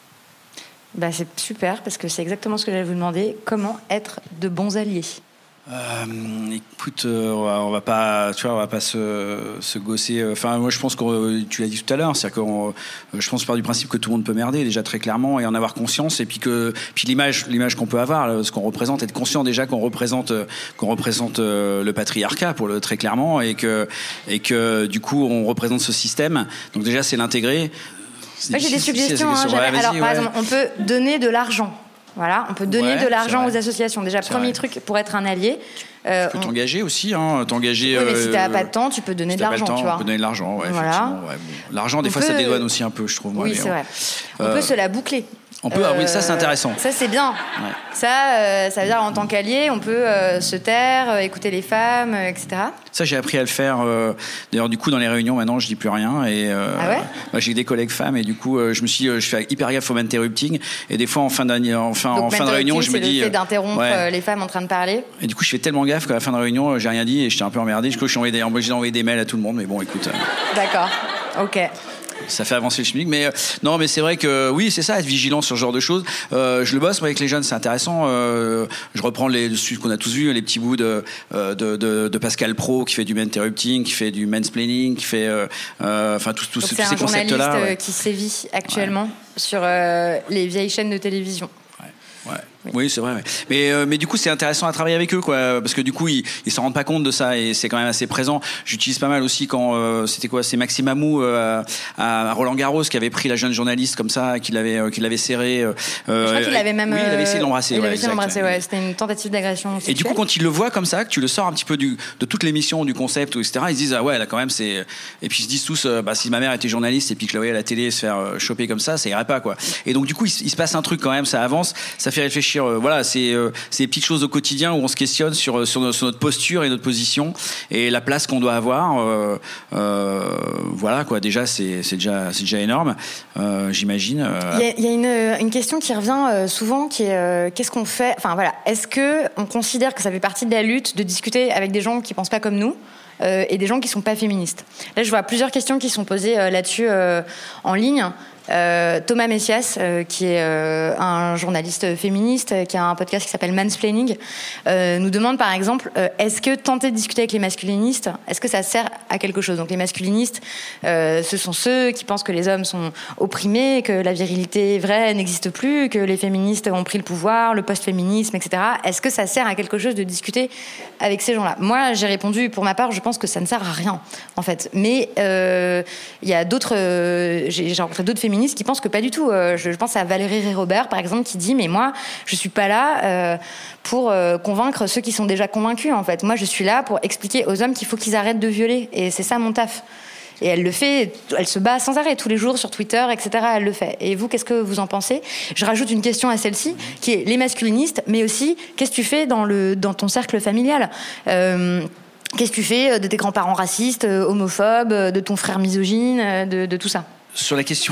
Bah, c'est super, parce que c'est exactement ce que j'allais vous demander. Comment être de bons alliés ? Euh, écoute, euh, on, va, on va pas, tu vois, on va pas se, se gosser. Enfin, moi, je pense que tu l'as dit tout à l'heure, c'est-à-dire que je pense par du principe que tout le monde peut merder déjà très clairement et en avoir conscience. Et puis que, puis l'image, l'image qu'on peut avoir, ce qu'on représente, être conscient déjà qu'on représente, qu'on représente le patriarcat, pour le très clairement, et que, et que du coup, on représente ce système. Donc déjà, c'est l'intégrer. Moi, j'ai des suggestions. Hein, ouais, alors, par ouais. exemple, on peut donner de l'argent. Voilà, on peut donner ouais, de l'argent aux associations. Déjà, c'est premier vrai. truc pour être un allié. Euh, tu peux on... t'engager aussi, hein, t'engager. Oui, mais si t'as euh, pas de temps, tu peux donner si de l'argent, pas le temps, tu vois. On peut donner de l'argent, ouais, voilà. effectivement. Ouais, bon. L'argent, des on fois, peut... ça dédouane aussi un peu, je trouve. Oui, moi, c'est mais vrai. On, on euh... peut se la boucler. On peut, euh, ah oui, ça c'est intéressant. Ça c'est bien. Ouais. Ça, euh, ça veut dire en tant qu'allié, on peut euh, se taire, euh, écouter les femmes, euh, et cetera. Ça j'ai appris à le faire. Euh, d'ailleurs, du coup, dans les réunions maintenant, je dis plus rien. Et euh, ah ouais bah, j'ai des collègues femmes et du coup, euh, je me suis, euh, je fais hyper gaffe au interrupting. Et des fois, en fin, en fin, en fin de réunion, je me dis. C'est le fait d'interrompre ouais. les femmes en train de parler. Et du coup, je fais tellement gaffe qu'à la fin de réunion, j'ai rien dit et j'étais un peu emmerdé. Du coup, j'ai envoyé des, j'ai envoyé des mails à tout le monde. Mais bon, écoute. Euh... D'accord. Ok. Ça fait avancer le schmick, mais euh, non, mais c'est vrai que oui, c'est ça, être vigilant sur ce genre de choses. Euh, je le bosse moi, avec les jeunes, c'est intéressant. Euh, je reprends les ce qu'on a tous vu, les petits bouts de, de, de, de Pascal Pro qui fait du interrupting, qui fait du mansplaining, qui fait, enfin euh, tous tous ces concepts-là. C'est un journaliste ouais. qui sévit actuellement ouais. sur euh, les vieilles chaînes de télévision. Ouais. Oui. oui, c'est vrai. Ouais. Mais, euh, mais du coup, c'est intéressant à travailler avec eux, quoi, parce que du coup, ils ne s'en rendent pas compte de ça et c'est quand même assez présent. J'utilise pas mal aussi quand euh, c'était quoi, c'est Maxime Amou euh, à, à Roland Garros qui avait pris la jeune journaliste comme ça, qui l'avait, euh, qui l'avait serrée. Euh, Je crois qu'il avait même. Oui, il avait essayé de l'embrasser. Il ouais, avait essayé de l'embrasser. Ouais, c'était une tentative d'agression sexuelle. Et du coup, quand ils le voient comme ça, que tu le sors un petit peu du, de toute l'émission, du concept, et cetera, ils se disent ah ouais, là quand même c'est. Et puis ils se disent tous, euh, bah si ma mère était journaliste et puis que je la voyais à la télé se faire euh, choper comme ça, ça irait pas quoi. Et donc du coup, il, il se passe un truc quand même, ça avance, ça fait réfléchir. Euh, voilà, c'est euh, c'est des petites choses au quotidien où on se questionne sur, sur, sur notre posture et notre position et la place qu'on doit avoir. Euh, euh, voilà quoi, déjà c'est, c'est, déjà, c'est déjà énorme, euh, j'imagine. Il y a, il y a une, une question qui revient souvent qui est euh, qu'est-ce qu'on fait, enfin voilà, est-ce qu'on considère que ça fait partie de la lutte de discuter avec des gens qui ne pensent pas comme nous euh, et des gens qui ne sont pas féministes? Là, je vois plusieurs questions qui sont posées euh, là-dessus euh, en ligne. Euh, Thomas Messias, euh, qui est euh, un journaliste féministe, euh, qui a un podcast qui s'appelle Mansplaining, euh, nous demande par exemple euh, est-ce que tenter de discuter avec les masculinistes, est-ce que ça sert à quelque chose? Donc les masculinistes, euh, ce sont ceux qui pensent que les hommes sont opprimés, que la virilité vraie n'existe plus, que les féministes ont pris le pouvoir, le post-féminisme, et cetera. Est-ce que ça sert à quelque chose de discuter avec ces gens-là? Moi, j'ai répondu, pour ma part, je pense que ça ne sert à rien, en fait. Mais il euh, y a d'autres... Euh, j'ai, j'ai rencontré d'autres féministes qui pensent que pas du tout. Euh, je, je pense à Valérie Ré-Robert, par exemple, qui dit « Mais moi, je suis pas là euh, pour euh, convaincre ceux qui sont déjà convaincus, en fait. Moi, je suis là pour expliquer aux hommes qu'il faut qu'ils arrêtent de violer. Et c'est ça mon taf. » Et elle le fait, elle se bat sans arrêt, tous les jours, sur Twitter, et cetera. Elle le fait. Et vous, qu'est-ce que vous en pensez? Je rajoute une question à celle-ci, qui est les masculinistes, mais aussi, qu'est-ce que tu fais dans, le, dans ton cercle familial? euh, Qu'est-ce que tu fais de tes grands-parents racistes, homophobes, de ton frère misogyne, de, de tout ça? Sur la question.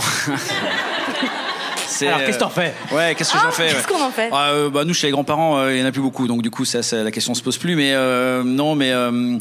C'est, Alors, qu'est-ce que t'en fais? Ouais, qu'est-ce que ah, j'en fais? Qu'est-ce ouais. qu'on en fait? Ah, euh, bah, nous, chez les grands-parents, il euh, n'y en a plus beaucoup, donc du coup, ça, ça, la question se pose plus. Mais euh, non, mais euh,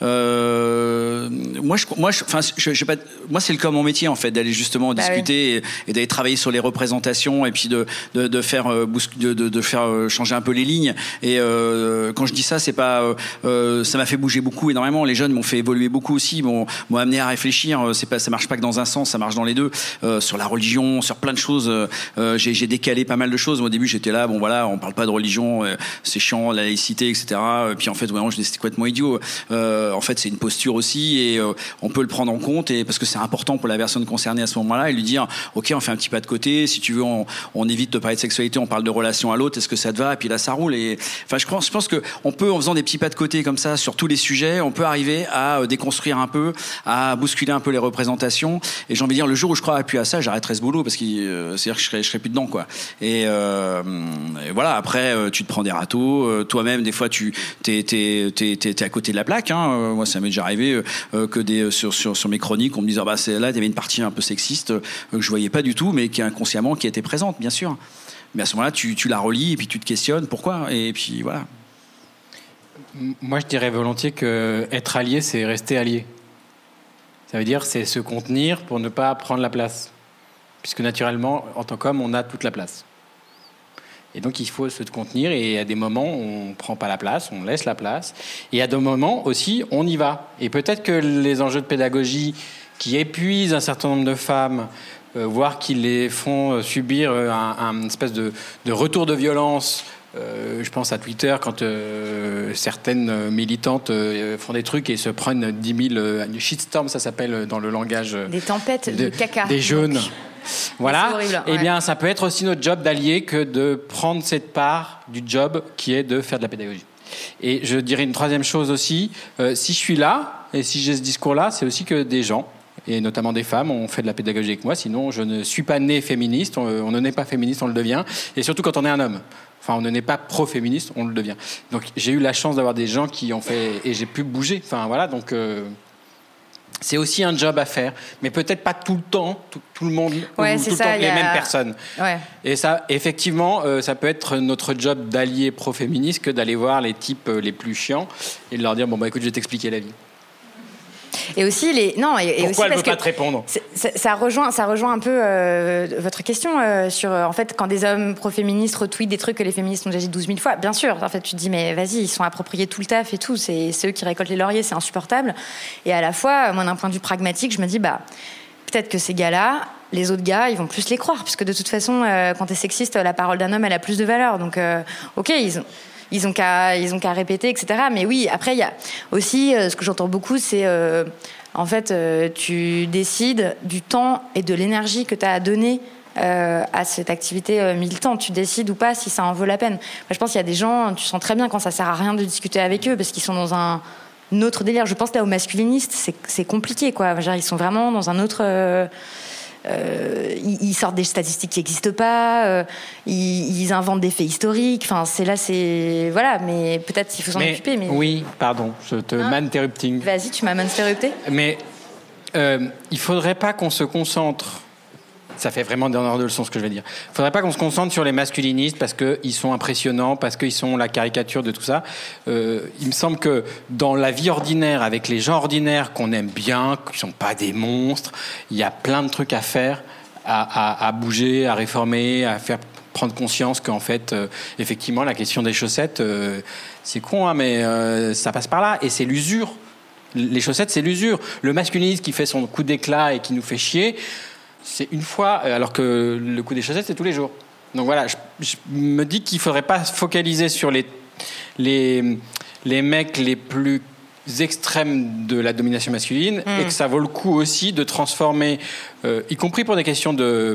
euh, moi, je, moi, je, enfin, je, je, pas, moi, c'est le cas de mon métier en fait, d'aller justement bah discuter oui. et, et d'aller travailler sur les représentations et puis de, de, de faire, de, de, de faire changer un peu les lignes. Et euh, quand je dis ça, c'est pas, euh, ça m'a fait bouger beaucoup, énormément. Les jeunes m'ont fait évoluer beaucoup aussi, m'ont, m'ont amené à réfléchir. C'est pas, ça marche pas que dans un sens, ça marche dans les deux. Euh, sur la religion, sur plein de choses. Euh, j'ai, j'ai décalé pas mal de choses. Au début, j'étais là, bon voilà, on parle pas de religion, euh, c'est chiant, la laïcité, et cetera. Et puis en fait, vraiment, je disais c'était complètement idiot. Euh, en fait, c'est une posture aussi, et euh, on peut le prendre en compte, et parce que c'est important pour la personne concernée à ce moment-là, et lui dire, ok, on fait un petit pas de côté. Si tu veux, on, on évite de parler de sexualité, on parle de relation à l'autre. Est-ce que ça te va? Et puis là, ça roule. Et enfin, je pense, je pense que on peut, en faisant des petits pas de côté comme ça sur tous les sujets, on peut arriver à euh, déconstruire un peu, à bousculer un peu les représentations. Et j'ai envie de dire, le jour où je crois appuyer à ça, j'arrêterai ce boulot, parce que euh, c'est-à-dire que je serai, je serai plus dedans, quoi. Et, euh, et voilà. Après, euh, tu te prends des râteaux. Euh, toi-même, des fois, tu t'es, t'es, t'es, t'es, t'es à côté de la plaque. Hein. Euh, moi, ça m'est déjà arrivé euh, que des sur, sur sur mes chroniques, on me disait, ah, bah c'est là, il y avait une partie un peu sexiste euh, que je voyais pas du tout, mais qui inconsciemment qui était présente, bien sûr. Mais à ce moment-là, tu, tu la relis et puis tu te questionnes pourquoi. Et puis voilà. Moi, je dirais volontiers qu'être allié, c'est rester allié. Ça veut dire c'est se contenir pour ne pas prendre la place. Puisque naturellement, en tant qu'homme, on a toute la place. Et donc, il faut se contenir. Et à des moments, on ne prend pas la place, on laisse la place. Et à des moments aussi, on y va. Et peut-être que les enjeux de pédagogie qui épuisent un certain nombre de femmes, euh, voire qui les font subir un, un espèce de, de retour de violence. Euh, je pense à Twitter, quand euh, certaines militantes euh, font des trucs et se prennent dix mille euh, shitstorm, ça s'appelle dans le langage... Des tempêtes de, de caca. Des jaunes. Donc. Voilà. Horrible, eh ouais. bien, ça peut être aussi notre job d'allié que de prendre cette part du job qui est de faire de la pédagogie. Et je dirais une troisième chose aussi, euh, si je suis là, et si j'ai ce discours-là, c'est aussi que des gens, et notamment des femmes, ont fait de la pédagogie avec moi, sinon je ne suis pas né féministe, on, on ne naît pas féministe, on le devient, et surtout quand on est un homme. Enfin, on ne naît pas pro-féministe, on le devient. Donc, j'ai eu la chance d'avoir des gens qui ont fait... Et j'ai pu bouger. Enfin, voilà, donc... Euh, c'est aussi un job à faire. Mais peut-être pas tout le temps, tout, tout le monde, ouais, ou c'est tout ça, le temps les a... mêmes personnes. Ouais. Et ça, effectivement, euh, ça peut être notre job d'allié pro-féministe que d'aller voir les types euh, les plus chiants et de leur dire, bon, bah écoute, je vais t'expliquer la vie. Et aussi les non et, et pourquoi aussi elle ne peut parce pas te répondre ça, ça rejoint ça rejoint un peu euh, votre question euh, sur euh, en fait quand des hommes pro-féministes retweetent des trucs que les féministes ont déjà dit douze mille fois, bien sûr, en fait tu te dis mais vas-y, ils sont appropriés tout le taf et tout, c'est, c'est eux qui récoltent les lauriers, c'est insupportable. Et à la fois moi d'un point de vue pragmatique je me dis bah peut-être que ces gars-là, les autres gars, ils vont plus les croire puisque de toute façon euh, quand t'es sexiste, la parole d'un homme elle a plus de valeur, donc euh, ok ils ont Ils ont qu'à, ils ont qu'à répéter, et cetera. Mais oui, après, il y a aussi, euh, ce que j'entends beaucoup, c'est, euh, en fait, euh, tu décides du temps et de l'énergie que tu as à donner euh, à cette activité euh, militante. Tu décides ou pas si ça en vaut la peine. Moi, je pense qu'il y a des gens, tu sens très bien quand ça sert à rien de discuter avec eux, parce qu'ils sont dans un, un autre délire. Je pense là aux masculinistes, c'est, c'est compliqué, quoi. Genre, ils sont vraiment dans un autre... Euh, Euh, ils, ils sortent des statistiques qui n'existent pas, euh, ils, ils inventent des faits historiques. Enfin, c'est là, c'est voilà. Mais peut-être il faut s'en mais, occuper. Mais oui, pardon, je te hein m'interrupting. Vas-y, tu m'as m'interrupté. Mais euh, il faudrait pas qu'on se concentre. Ça fait vraiment donneur de leçons ce que je vais dire. Il ne faudrait pas qu'on se concentre sur les masculinistes parce qu'ils sont impressionnants, parce qu'ils sont la caricature de tout ça. Euh, il me semble que dans la vie ordinaire, avec les gens ordinaires qu'on aime bien, qui ne sont pas des monstres, il y a plein de trucs à faire, à, à, à bouger, à réformer, à faire prendre conscience qu'en fait, euh, effectivement, la question des chaussettes, euh, c'est con, hein, mais euh, ça passe par là. Et c'est l'usure. Les chaussettes, c'est l'usure. Le masculiniste qui fait son coup d'éclat et qui nous fait chier, c'est une fois, alors que le coup des chaussettes, c'est tous les jours. Donc voilà, je, je me dis qu'il ne faudrait pas se focaliser sur les, les, les mecs les plus extrêmes de la domination masculine mmh. et que ça vaut le coup aussi de transformer, euh, y compris pour des questions de,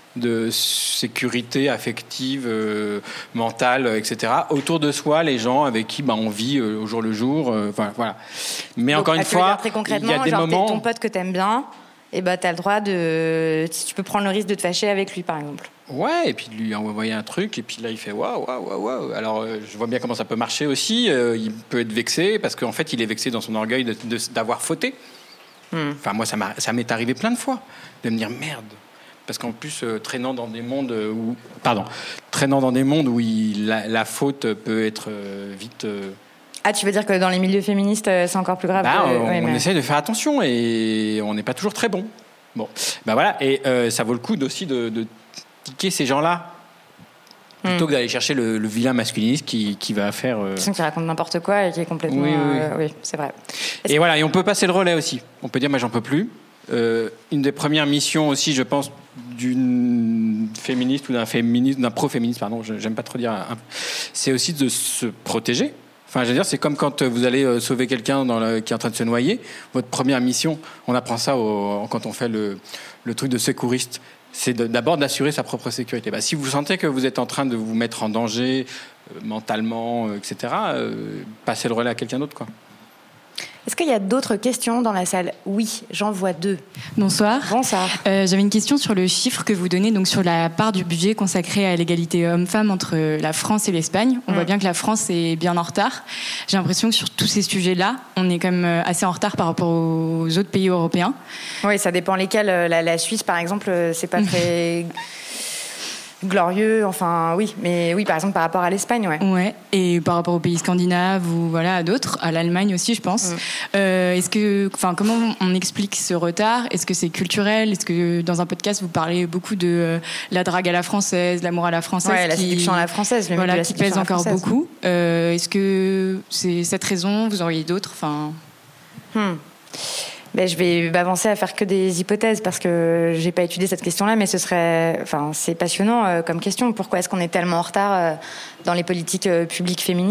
de sécurité affective, euh, mentale, et cetera, autour de soi, les gens avec qui bah, on vit euh, au jour le jour. Euh, voilà, voilà. Mais donc, encore une fois, très concrètement, il y a des genre, moments... t'es ton pote que t'aimes bien, et bah, t'as le droit de... Tu peux prendre le risque de te fâcher avec lui, par exemple. Ouais, et puis de lui envoyer un truc, et puis là, il fait waouh, waouh, waouh, waouh. Alors, euh, je vois bien comment ça peut marcher aussi. Euh, il peut être vexé, parce qu'en fait, il est vexé dans son orgueil de, de, d'avoir fauté. Hmm. Enfin, moi, ça, m'a, ça m'est arrivé plein de fois, de me dire merde. Parce qu'en plus, euh, traînant dans des mondes où... Pardon. Traînant dans des mondes où il, la, la faute peut être euh, vite... Euh, Ah, tu veux dire que dans les milieux féministes, c'est encore plus grave bah, que... On, ouais, on mais... essaie de faire attention et on n'est pas toujours très bon. Bon, ben voilà. Et euh, ça vaut le coup aussi de, de tiquer ces gens-là plutôt mm. que d'aller chercher le, le vilain masculiniste qui, qui va faire... Euh... qui raconte n'importe quoi et qui est complètement... Oui, oui, oui. Euh, oui c'est vrai. Est-ce et que... voilà, et on peut passer le relais aussi. On peut dire, moi, j'en peux plus. Euh, une des premières missions aussi, je pense, d'une féministe ou d'un féministe, d'un pro-féministe, pardon, j'aime pas trop dire, un, c'est aussi de se protéger. Enfin, je veux dire, c'est comme quand vous allez sauver quelqu'un dans le, qui est en train de se noyer. Votre première mission, on apprend ça au, quand on fait le, le truc de secouriste, c'est de, d'abord d'assurer sa propre sécurité. Bah, si vous sentez que vous êtes en train de vous mettre en danger euh, mentalement, euh, et cetera, euh, passez le relais à quelqu'un d'autre, quoi. Est-ce qu'il y a d'autres questions dans la salle ? Oui, j'en vois deux. Bonsoir. Bonsoir. Euh, j'avais une question sur le chiffre que vous donnez, donc sur la part du budget consacré à l'égalité homme-femme entre la France et l'Espagne. On mmh. voit bien que la France est bien en retard. J'ai l'impression que sur tous ces sujets-là, on est quand même assez en retard par rapport aux autres pays européens. Oui, ça dépend lesquels. La, la Suisse, par exemple, c'est pas très... glorieux, enfin oui, mais oui, par exemple par rapport à l'Espagne, ouais. Ouais, et par rapport aux pays scandinaves ou voilà à d'autres, à l'Allemagne aussi, je pense. Mm. Euh, est-ce que, enfin, comment on explique ce retard ? Est-ce que c'est culturel ? Est-ce que dans un podcast vous parlez beaucoup de euh, la drague à la française, l'amour à la française, ouais, qui, la séduction à la française, le voilà, de la qui pèse encore française. beaucoup. Euh, est-ce que c'est cette raison ? Vous auriez d'autres ? Enfin. Hmm. Ben, je vais m'avancer à faire que des hypothèses parce que j'ai pas étudié cette question-là, mais ce serait, enfin, c'est passionnant euh, comme question. Pourquoi est-ce qu'on est tellement en retard euh, dans les politiques euh, publiques féministes ?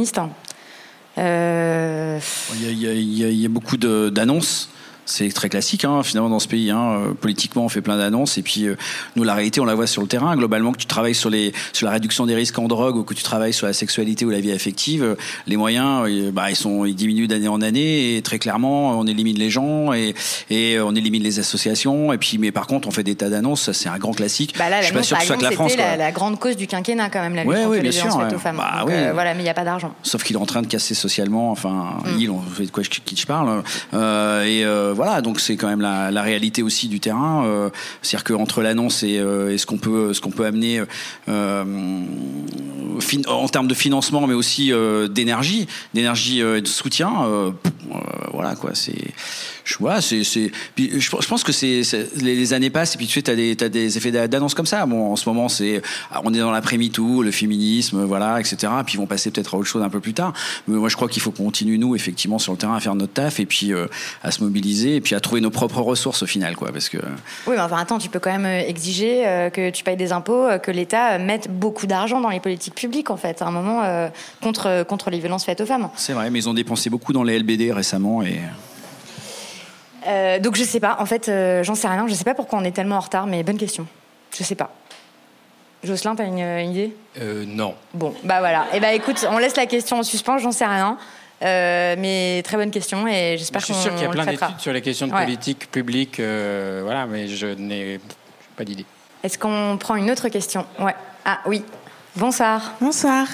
euh... Il y a, il y a, il y a, il y a beaucoup de, d'annonces. C'est très classique, hein, finalement, dans ce pays. Hein. Euh, politiquement, on fait plein d'annonces. Et puis, euh, nous, la réalité, on la voit sur le terrain. Globalement, que tu travailles sur, les, sur la réduction des risques en drogue ou que tu travailles sur la sexualité ou la vie affective, euh, les moyens, euh, bah, ils, sont, ils diminuent d'année en année. Et très clairement, on élimine les gens et, et on élimine les associations. Et puis, mais par contre, on fait des tas d'annonces. Ça, c'est un grand classique. Bah là, je suis pas sûr que ce soit que la France. C'était quoi. La, la grande cause du quinquennat, quand même, la lutte ouais, contre ouais, les violences sûr, faites ouais. aux femmes. Bah, Donc, oui. euh, voilà, mais il n'y a pas d'argent. Sauf qu'il est en train de casser socialement. Enfin, mm. il, on fait de quoi je, qui je parle. Euh, et euh, voilà, donc c'est quand même la, la réalité aussi du terrain, euh, c'est-à-dire qu'entre l'annonce et, euh, et ce qu'on peut, ce qu'on peut amener euh, fin, en termes de financement, mais aussi euh, d'énergie, d'énergie euh, et de soutien, euh, euh, voilà quoi, c'est, je vois, c'est, c'est, puis je, je pense que c'est, c'est les, les années passent et puis tu sais, t'as des, t'as des effets d'annonce comme ça. Bon, en ce moment, c'est, on est dans l'après-MeToo, le féminisme, voilà, et cetera. Puis ils vont passer peut-être à autre chose un peu plus tard. Mais moi, je crois qu'il faut qu'on continue nous, effectivement, sur le terrain, à faire notre taf et puis euh, à se mobiliser et puis à trouver nos propres ressources au final, quoi, parce que. Oui, mais enfin, attends, tu peux quand même exiger euh, que tu payes des impôts, euh, que l'État mette beaucoup d'argent dans les politiques publiques, en fait, à un moment, euh, contre, contre les violences faites aux femmes. C'est vrai, mais ils ont dépensé beaucoup dans les L B D récemment et. Euh, donc je sais pas, en fait, euh, j'en sais rien. Je sais pas pourquoi on est tellement en retard, mais bonne question. Je sais pas. Jocelyn, t'as une, une idée ? euh, Non. Bon, bah voilà. Et bah écoute, on laisse la question en suspens. J'en sais rien. Euh, mais très bonne question et j'espère qu'on le traitera. Je suis sûr qu'il y a plein d'études sur les questions de ouais. politique publique, euh, voilà, mais je n'ai pas d'idée. Est-ce qu'on prend une autre question ? Ouais. Ah oui. Bonsoir. Bonsoir.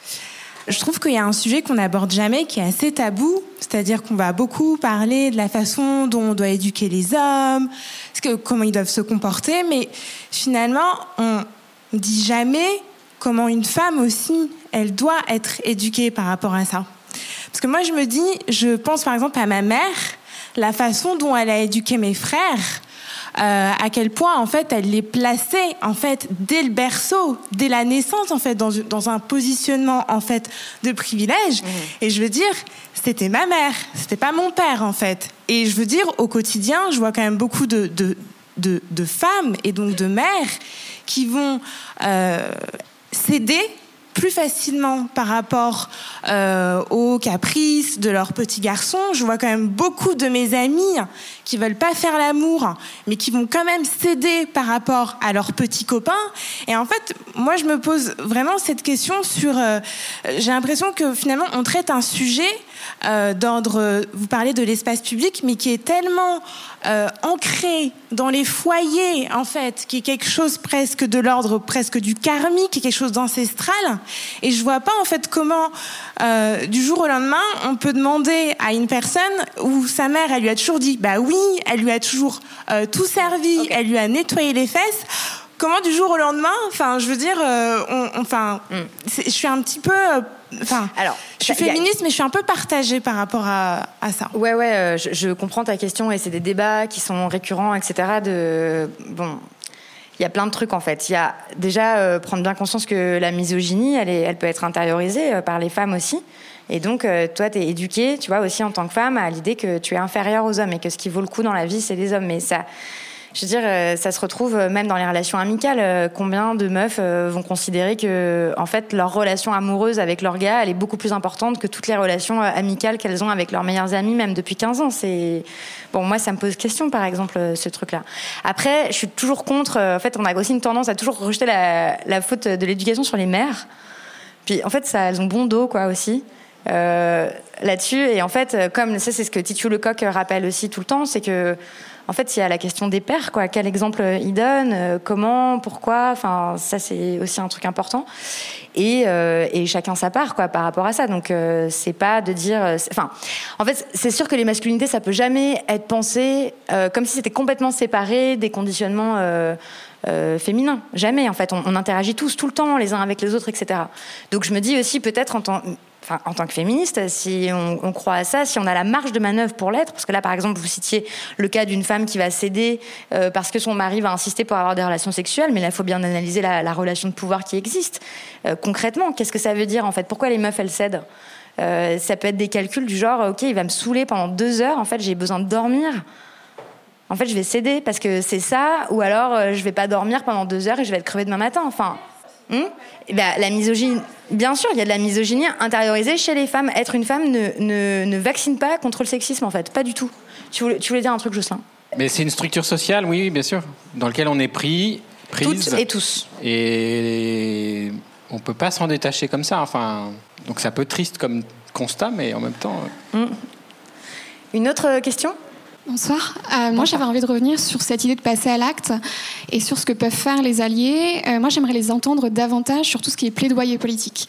Je trouve qu'il y a un sujet qu'on n'aborde jamais, qui est assez tabou, c'est-à-dire qu'on va beaucoup parler de la façon dont on doit éduquer les hommes, que, comment ils doivent se comporter, mais finalement, on ne dit jamais comment une femme aussi, elle doit être éduquée par rapport à ça. Parce que moi, je me dis, je pense par exemple à ma mère, la façon dont elle a éduqué mes frères, euh, à quel point en fait elle les plaçait en fait dès le berceau, dès la naissance en fait dans, dans un positionnement en fait de privilège. Mmh. Et je veux dire, c'était ma mère, c'était pas mon père en fait. Et je veux dire, au quotidien, je vois quand même beaucoup de de de, de femmes et donc de mères qui vont euh, céder plus facilement par rapport euh, aux caprices de leurs petits garçons. Je vois quand même beaucoup de mes amis qui veulent pas faire l'amour, mais qui vont quand même céder par rapport à leurs petits copains. Et en fait, moi, je me pose vraiment cette question sur... Euh, j'ai l'impression que finalement, on traite un sujet euh, d'ordre... Vous parlez de l'espace public, mais qui est tellement euh, ancré dans les foyers, en fait, qui est quelque chose presque de l'ordre presque du karmique, qui est quelque chose d'ancestral. Et je vois pas, en fait, comment, euh, du jour au lendemain, on peut demander à une personne où sa mère, elle lui a toujours dit, bah oui, elle lui a toujours euh, tout servi, okay. Elle lui a nettoyé les fesses. Comment du jour au lendemain, enfin, je veux dire, euh, on, enfin, mm. je suis un petit peu, enfin, euh, je suis féministe, a... mais je suis un peu partagée par rapport à, à ça. Ouais, ouais, euh, je, je comprends ta question et c'est des débats qui sont récurrents, et cetera. De bon. Il y a plein de trucs en fait. Il y a déjà euh, prendre bien conscience que la misogynie, elle, est, elle peut être intériorisée euh, par les femmes aussi. Et donc, euh, toi, t'es éduquée, tu vois, aussi en tant que femme, à l'idée que tu es inférieure aux hommes et que ce qui vaut le coup dans la vie, c'est les hommes. Mais ça, je veux dire, euh, ça se retrouve même dans les relations amicales. Euh, combien de meufs euh, vont considérer que, en fait, leur relation amoureuse avec leur gars, elle est beaucoup plus importante que toutes les relations euh, amicales qu'elles ont avec leurs meilleurs amis, même depuis quinze ans. C'est bon, moi, ça me pose question, par exemple, euh, ce truc-là. Après, je suis toujours contre. Euh, en fait, on a aussi une tendance à toujours rejeter la, la faute de l'éducation sur les mères. Puis, en fait, ça, elles ont bon dos, quoi, aussi. Euh, là-dessus. Et en fait, comme ça, c'est ce que Titu Lecoq rappelle aussi tout le temps, c'est que, en fait, il y a la question des pères, quoi. Quel exemple ils donnent, euh, comment, pourquoi. Enfin, ça, c'est aussi un truc important. Et, euh, et chacun sa part, quoi, par rapport à ça. Donc, euh, c'est pas de dire. Enfin, en fait, c'est sûr que les masculinités, ça peut jamais être pensé euh, comme si c'était complètement séparé des conditionnements. Euh, euh, féminin. Jamais, en fait. On, on interagit tous, tout le temps, les uns avec les autres, et cetera. Donc je me dis aussi, peut-être en tant, enfin, en tant que féministe, si on, on croit à ça, si on a la marge de manœuvre pour l'être, parce que là, par exemple, vous citiez le cas d'une femme qui va céder euh, parce que son mari va insister pour avoir des relations sexuelles, mais là, il faut bien analyser la, la relation de pouvoir qui existe. Euh, concrètement, qu'est-ce que ça veut dire, en fait ? Pourquoi les meufs, elles cèdent ? euh, Ça peut être des calculs du genre, ok, il va me saouler pendant deux heures, en fait, j'ai besoin de dormir. En fait, je vais céder parce que c'est ça, ou alors euh, je vais pas dormir pendant deux heures et je vais être crevée demain matin. Enfin, hum et ben, la misogynie, bien sûr, il y a de la misogynie intériorisée chez les femmes. Être une femme ne, ne, ne vaccine pas contre le sexisme, en fait, pas du tout. Tu voulais, tu voulais dire un truc, Jocelyn ? Mais c'est une structure sociale, oui, oui, bien sûr, dans laquelle on est pris, prise. Toutes et tous. Et on peut pas s'en détacher comme ça. Enfin, donc c'est un peu triste comme constat, mais en même temps. Hum. Une autre question ? Bonsoir. Euh, moi, j'avais envie de revenir sur cette idée de passer à l'acte et sur ce que peuvent faire les alliés. Euh, moi, j'aimerais les entendre davantage sur tout ce qui est plaidoyer politique.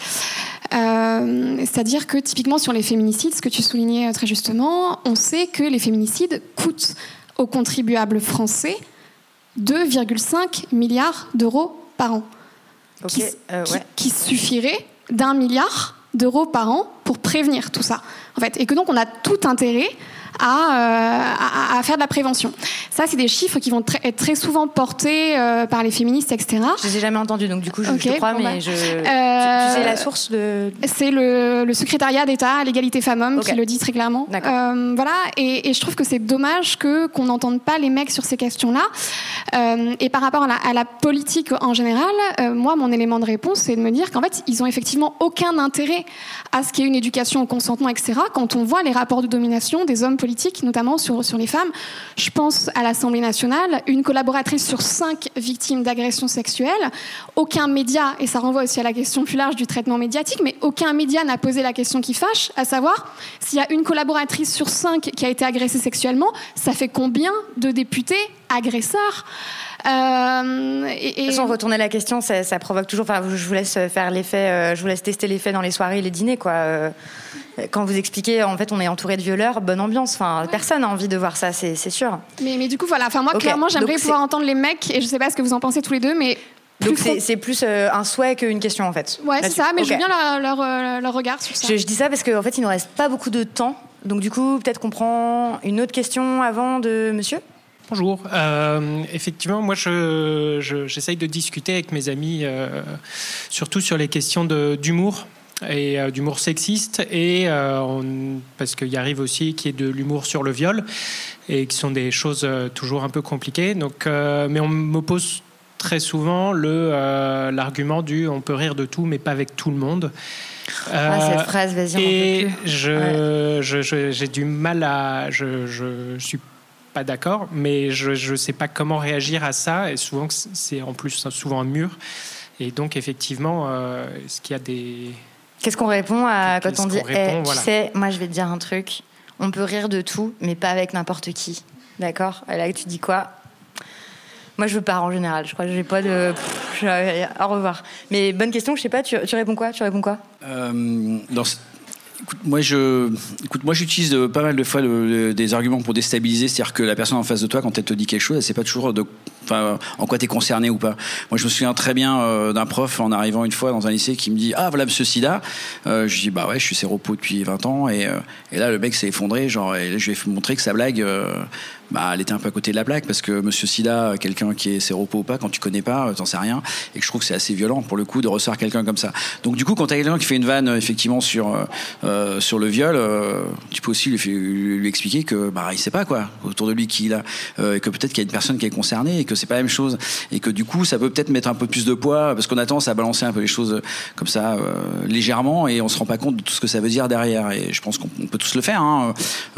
Euh, c'est-à-dire que, typiquement, sur les féminicides, ce que tu soulignais très justement, on sait que les féminicides coûtent aux contribuables français deux virgule cinq milliards d'euros par an. Okay, qui, euh, ouais. qui, qui suffirait d'un milliard d'euros par an pour prévenir tout ça. En fait, et que donc, on a tout intérêt À, euh, à, à faire de la prévention. Ça, c'est des chiffres qui vont très, être très souvent portés euh, par les féministes, et cetera. Je les ai jamais entendus, donc du coup, je, okay, je te crois, bon mais bah. je... Euh, tu, tu sais la source de... C'est le, le secrétariat d'État à l'égalité femmes-hommes okay. qui le dit très clairement. Euh, voilà, et, et je trouve que c'est dommage que, qu'on n'entende pas les mecs sur ces questions-là. Euh, et par rapport à la, à la politique en général, euh, moi, mon élément de réponse, c'est de me dire qu'en fait, ils ont effectivement aucun intérêt à ce qu'il y ait une éducation au consentement, et cetera. Quand on voit les rapports de domination des hommes politiques, notamment sur, sur les femmes, je pense à l'Assemblée nationale, une collaboratrice sur cinq victimes d'agressions sexuelles, aucun média, et ça renvoie aussi à la question plus large du traitement médiatique, mais aucun média n'a posé la question qui fâche, à savoir, s'il y a une collaboratrice sur cinq qui a été agressée sexuellement, ça fait combien de députés agresseurs ? Euh, et, et... De toute façon, retourner la question, ça, ça provoque toujours. Enfin, je vous laisse faire l'effet, euh, je vous laisse tester l'effet dans les soirées et les dîners, quoi. Euh, quand vous expliquez, en fait, on est entouré de violeurs, bonne ambiance. Enfin, ouais. Personne n'a envie de voir ça, c'est, c'est sûr. Mais, mais du coup, voilà. Enfin, moi, okay. clairement, j'aimerais Donc, pouvoir c'est... entendre les mecs, et je sais pas ce que vous en pensez tous les deux, mais. Donc c'est, c'est plus euh, un souhait qu'une question, en fait. Ouais, là-dessus. C'est ça, mais okay. je veux bien leur, leur, leur regard sur ça. Je, je dis ça parce qu'en fait, il ne nous reste pas beaucoup de temps. Donc, du coup, peut-être qu'on prend une autre question avant de monsieur. Bonjour. Euh, effectivement, moi, je, je, j'essaye de discuter avec mes amis, euh, surtout sur les questions de, d'humour et euh, d'humour sexiste, et euh, on, parce qu'il y arrive aussi qu'il y ait de l'humour sur le viol, et qui sont des choses euh, toujours un peu compliquées. Donc, euh, mais on m'oppose très souvent le, euh, l'argument du « on peut rire de tout, mais pas avec tout le monde ». Euh, ah, cette phrase, vas-y, on et en peut plus. Je, ouais. je, je, j'ai du mal à... Je, je, je suis pas d'accord, mais je ne sais pas comment réagir à ça, et souvent c'est en plus souvent un mur, et donc effectivement euh, est-ce qu'il y a des... Qu'est-ce qu'on répond à Qu'est-ce quand on dit répond, eh, voilà. Tu sais, moi je vais te dire un truc, on peut rire de tout mais pas avec n'importe qui, d'accord? Et là tu dis quoi? Moi je veux pas en général, je crois que j'ai pas de... Pff, je... au revoir. Mais bonne question, je sais pas, tu, tu réponds quoi? Tu réponds quoi euh, dans ce... Écoute, moi, je, écoute, moi, j'utilise pas mal de fois le, le, des arguments pour déstabiliser, c'est-à-dire que la personne en face de toi, quand elle te dit quelque chose, elle sait pas toujours de, enfin, en quoi t'es concerné ou pas. Moi, je me souviens très bien euh, d'un prof en arrivant une fois dans un lycée qui me dit « Ah, voilà Monsieur Sida ». Euh, je dis « Bah ouais, je suis séropo depuis vingt ans ». Et, euh, et là, le mec s'est effondré, genre, et je lui ai montré que sa blague, euh, bah, elle était un peu à côté de la plaque, parce que Monsieur Sida, quelqu'un qui est séropo ou pas, quand tu connais pas, t'en sais rien, et que je trouve que c'est assez violent, pour le coup, de recevoir quelqu'un comme ça. Donc, du coup, quand t'as quelqu'un qui fait une vanne, effectivement, sur... Euh, Euh, sur le viol, euh, tu peux aussi lui, lui, lui expliquer que bah il sait pas quoi autour de lui qui il a, euh, et que peut-être qu'il y a une personne qui est concernée et que c'est pas la même chose, et que du coup ça peut peut-être mettre un peu plus de poids, parce qu'on a tendance à balancer un peu les choses comme ça euh, légèrement, et on se rend pas compte de tout ce que ça veut dire derrière, et je pense qu'on peut tous le faire, hein.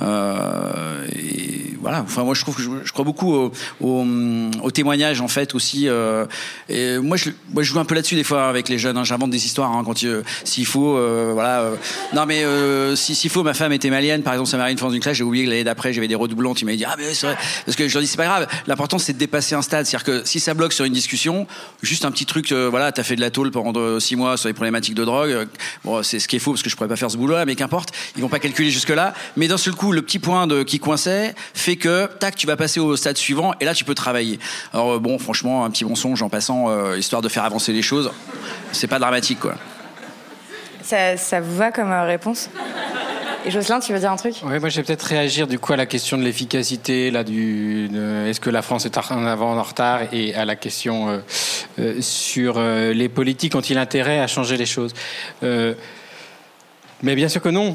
euh, et voilà, enfin moi je trouve que je, je crois beaucoup au, au, au témoignage en fait aussi, euh, et moi je, moi je joue un peu là-dessus des fois avec les jeunes, hein. J'invente des histoires, hein, quand il, s'il faut, euh, voilà, euh, non mais euh, si, s'il faut, ma femme était malienne, par exemple, ça m'arrive une fois dans une classe, j'ai oublié que l'année d'après j'avais des redoublants, il m'avait dit ah mais c'est vrai, parce que je leur dis c'est pas grave, l'important c'est de dépasser un, certains stades. C'est-à-dire que si ça bloque sur une discussion, juste un petit truc, euh, voilà, t'as fait de la tôle pendant six mois sur les problématiques de drogue. Euh, bon, c'est ce qui est faux parce que je pourrais pas faire ce boulot-là, mais qu'importe, ils vont pas calculer jusque-là. Mais d'un seul coup, le petit point de, qui coinçait fait que, tac, tu vas passer au stade suivant et là, tu peux travailler. Alors euh, bon, franchement, un petit mensonge en passant, euh, histoire de faire avancer les choses, c'est pas dramatique, quoi. Ça, ça vous va comme euh, réponse ? Et Jocelyn, tu veux dire un truc ? Oui, moi je vais peut-être réagir du coup à la question de l'efficacité, là, du, de, est-ce que la France est en avant, en retard, et à la question euh, euh, sur euh, les politiques ont-ils intérêt à changer les choses ? euh, Mais bien sûr que non.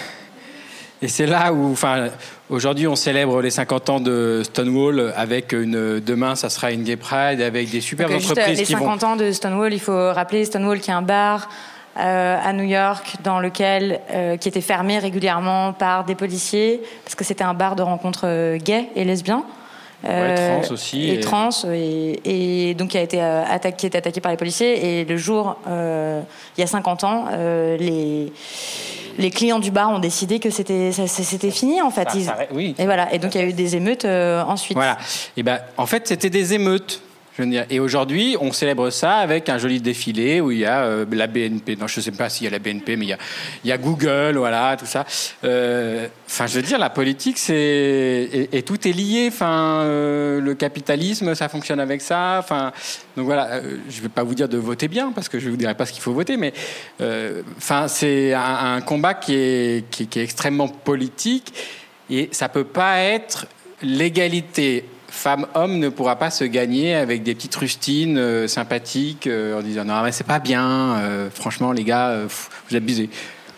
Et c'est là où, enfin, aujourd'hui on célèbre les cinquante ans de Stonewall avec une, demain ça sera une Gay Pride avec des superbes Donc, entreprises juste, les qui vont... cinquante ans de Stonewall, il faut rappeler Stonewall qui est un bar Euh, à New York, dans lequel, euh, qui était fermé régulièrement par des policiers, parce que c'était un bar de rencontres euh, gays et lesbiens. Euh, ouais, trans aussi. Et, et... trans, et, et donc qui a été euh, attaqué, qui a été attaqué par les policiers. Et le jour, euh, il y a cinquante ans, euh, les, les clients du bar ont décidé que c'était, ça, c'était fini, en fait. Ça, Ils... ça, oui. Et voilà. Et donc il y a eu des émeutes euh, ensuite. Voilà. Et ben, en fait, c'était des émeutes. Je veux dire. Et aujourd'hui, on célèbre ça avec un joli défilé où il y a euh, la B N P. Non, je ne sais pas s'il y a la B N P, mais il y a, il y a Google, voilà, tout ça. Euh, enfin, je veux dire, la politique, c'est et, et tout est lié. Enfin, euh, le capitalisme, ça fonctionne avec ça. Enfin, donc voilà. Euh, je ne vais pas vous dire de voter bien parce que je ne vous dirai pas ce qu'il faut voter, mais euh, enfin, c'est un, un combat qui est, qui, qui est extrêmement politique et ça peut pas être l'égalité femme-homme ne pourra pas se gagner avec des petites rustines euh, sympathiques euh, en disant non mais c'est pas bien, euh, franchement les gars, euh, pff, vous abusez.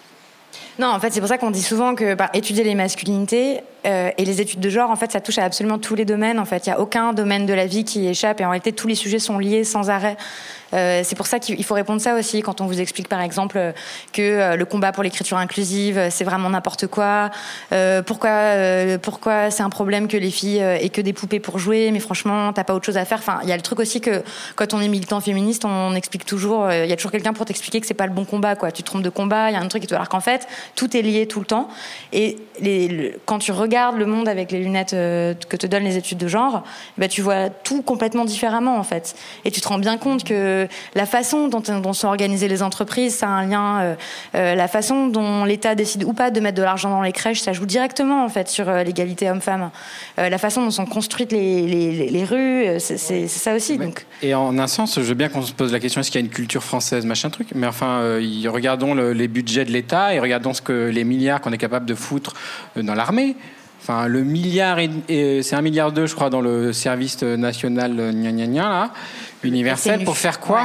Non, en fait, c'est pour ça qu'on dit souvent que bah, étudier les masculinités euh, et les études de genre, en fait, ça touche à absolument tous les domaines. En fait, il y a aucun domaine de la vie qui échappe, et en réalité, tous les sujets sont liés sans arrêt. Euh, c'est pour ça qu'il faut répondre ça aussi quand on vous explique, par exemple, que euh, le combat pour l'écriture inclusive, c'est vraiment n'importe quoi. Euh, pourquoi, euh, pourquoi c'est un problème que les filles euh, aient que des poupées pour jouer, mais franchement, t'as pas autre chose à faire. Enfin, il y a le truc aussi que quand on est militant féministe, on explique toujours, il euh, y a toujours quelqu'un pour t'expliquer que c'est pas le bon combat, quoi. Tu te trompes de combat, il y a un truc, alors qu'en fait, tout est lié tout le temps. Et les, le, quand tu regardes le monde avec les lunettes euh, que te donnent les études de genre, bah, tu vois tout complètement différemment, en fait. Et tu te rends bien compte que la façon dont, dont sont organisées les entreprises, ça a un lien. Euh, euh, la façon dont l'État décide ou pas de mettre de l'argent dans les crèches, ça joue directement, en fait, sur euh, l'égalité homme-femme. Euh, la façon dont sont construites les, les, les rues, c'est, c'est, c'est ça aussi. Donc. Et en un sens, je veux bien qu'on se pose la question, est-ce qu'il y a une culture française, machin truc, mais enfin, euh, regardons le, les budgets de l'État et regardons ce que les milliards qu'on est capable de foutre dans l'armée. Enfin, le milliard, et, et, c'est un milliard deux, je crois, dans le service national gna gna gna, là, universel, pour faire quoi ? Ouais.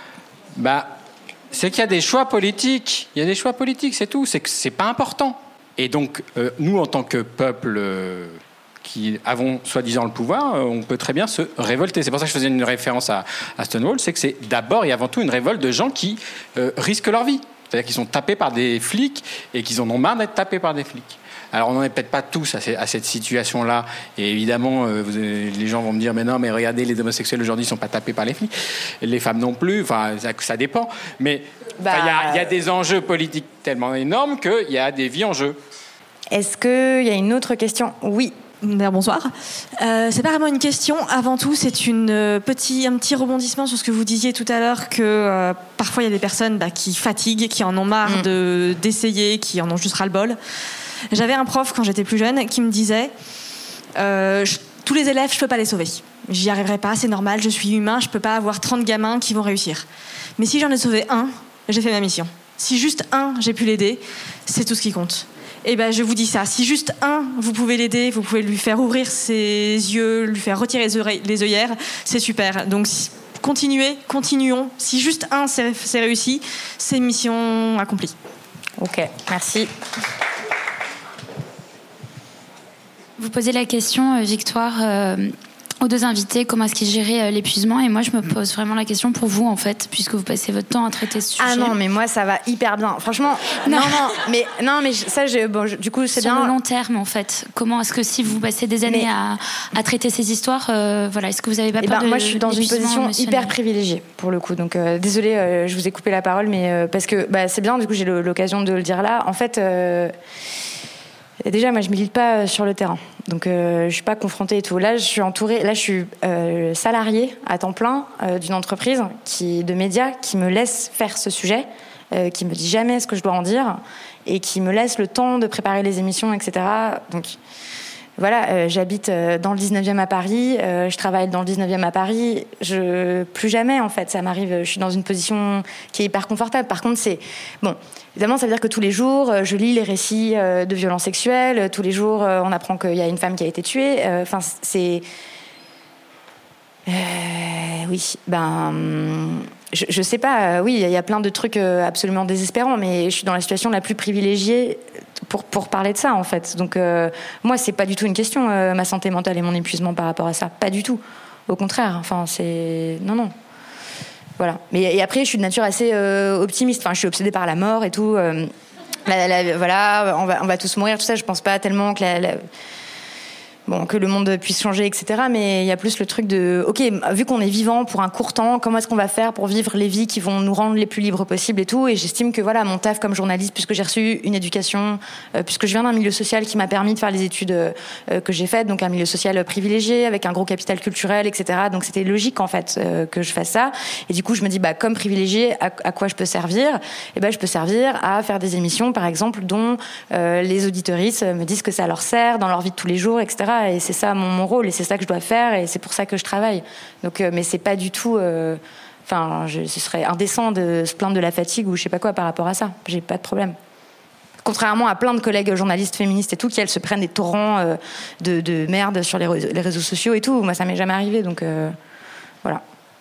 Bah, c'est qu'il y a des choix politiques. Il y a des choix politiques, c'est tout. C'est que c'est pas important. Et donc, euh, nous, en tant que peuple euh, qui avons soi-disant le pouvoir, euh, on peut très bien se révolter. C'est pour ça que je faisais une référence à, à Stonewall, c'est que c'est d'abord et avant tout une révolte de gens qui euh, risquent leur vie. C'est-à-dire qu'ils sont tapés par des flics et qu'ils en ont marre d'être tapés par des flics. Alors, on n'en est peut-être pas tous à, ces, à cette situation-là. Et évidemment, euh, vous, les gens vont me dire, mais non, mais regardez, les homosexuels aujourd'hui ne sont pas tapés par les flics. Les femmes non plus. Enfin, ça, ça dépend. Mais il bah... y, y a des enjeux politiques tellement énormes qu'il y a des vies en jeu. Est-ce qu'il y a une autre question ? Oui. Bonsoir. Euh, c'est pas vraiment une question. Avant tout, c'est une euh, petit, un petit rebondissement sur ce que vous disiez tout à l'heure, que euh, parfois il y a des personnes bah, qui fatiguent, qui en ont marre mmh. de, d'essayer, qui en ont juste ras-le-bol. J'avais un prof quand j'étais plus jeune qui me disait euh, je, tous les élèves, je peux pas les sauver. J'y arriverai pas, c'est normal, je suis humain, je peux pas avoir trente gamins qui vont réussir. Mais si j'en ai sauvé un, j'ai fait ma mission. Si juste un, j'ai pu l'aider, c'est tout ce qui compte. Et ben je vous dis ça, si juste un, vous pouvez l'aider, vous pouvez lui faire ouvrir ses yeux, lui faire retirer les œillères, c'est super. Donc continuez, continuons. Si juste un, c'est, c'est réussi, c'est mission accomplie. Ok, merci. Vous posez la question, Victoire, euh, aux deux invités, comment est-ce qu'ils géraient euh, l'épuisement ? Et moi, je me pose vraiment la question pour vous, en fait, puisque vous passez votre temps à traiter ce sujet. Ah non, mais moi, ça va hyper bien. Franchement, non, non, non mais, non, mais ça, je, bon, je, du coup, c'est Sur bien. Sur le long terme, en fait, comment est-ce que si vous passez des années mais... à, à traiter ces histoires, euh, voilà, est-ce que vous n'avez pas eh peur ben, de moi, je suis dans une position émotionnel. hyper privilégiée, pour le coup. Donc, euh, désolée, euh, je vous ai coupé la parole, mais euh, parce que bah, c'est bien, du coup, j'ai l'occasion de le dire là. En fait... Euh, Et déjà, moi, je milite pas sur le terrain, donc euh, je suis pas confrontée et tout. Là, je suis entourée. Là, je suis euh, salariée à temps plein euh, d'une entreprise qui de médias qui me laisse faire ce sujet, euh, qui me dit jamais ce que je dois en dire et qui me laisse le temps de préparer les émissions, et cetera. Donc voilà, euh, j'habite euh, dans le dix-neuvième à Paris, euh, je travaille dans le dix-neuvième à Paris. Je plus jamais en fait, ça m'arrive. Je suis dans une position qui est hyper confortable. Par contre, c'est bon. Évidemment, ça veut dire que tous les jours, je lis les récits de violences sexuelles. Tous les jours, on apprend qu'il y a une femme qui a été tuée. Enfin, c'est... Euh, oui, ben... Je, je sais pas, oui, il y a plein de trucs absolument désespérants, mais je suis dans la situation la plus privilégiée pour, pour parler de ça, en fait. Donc, euh, moi, c'est pas du tout une question, euh, ma santé mentale et mon épuisement par rapport à ça. Pas du tout. Au contraire, enfin, c'est... Non, non. Voilà. Mais et après, je suis de nature assez euh, optimiste. Enfin, je suis obsédée par la mort et tout. Euh, la, la, voilà, on va, on va tous mourir, tout ça. Je pense pas tellement que la, la, bon, que le monde puisse changer, et cetera. Mais il y a plus le truc de, ok, vu qu'on est vivant pour un court temps, comment est-ce qu'on va faire pour vivre les vies qui vont nous rendre les plus libres possibles et tout. Et j'estime que voilà, mon taf comme journaliste, puisque j'ai reçu une éducation, euh, puisque je viens d'un milieu social qui m'a permis de faire les études euh, que j'ai faites, donc un milieu social privilégié avec un gros capital culturel, et cetera. Donc c'était logique en fait euh, que je fasse ça. Et du coup, je me dis, bah comme privilégié, à, à quoi je peux servir ? Et ben, je peux servir à faire des émissions, par exemple, dont euh, les auditeuristes me disent que ça leur sert dans leur vie de tous les jours, et cetera. Et c'est ça mon, mon rôle, et c'est ça que je dois faire, et c'est pour ça que je travaille. Donc, euh, mais c'est pas du tout. Enfin, euh, ce serait indécent de se plaindre de la fatigue ou je sais pas quoi par rapport à ça. J'ai pas de problème. Contrairement à plein de collègues journalistes féministes et tout, qui elles se prennent des torrents euh, de, de merde sur les, les réseaux sociaux et tout. Moi, ça m'est jamais arrivé, donc euh, voilà.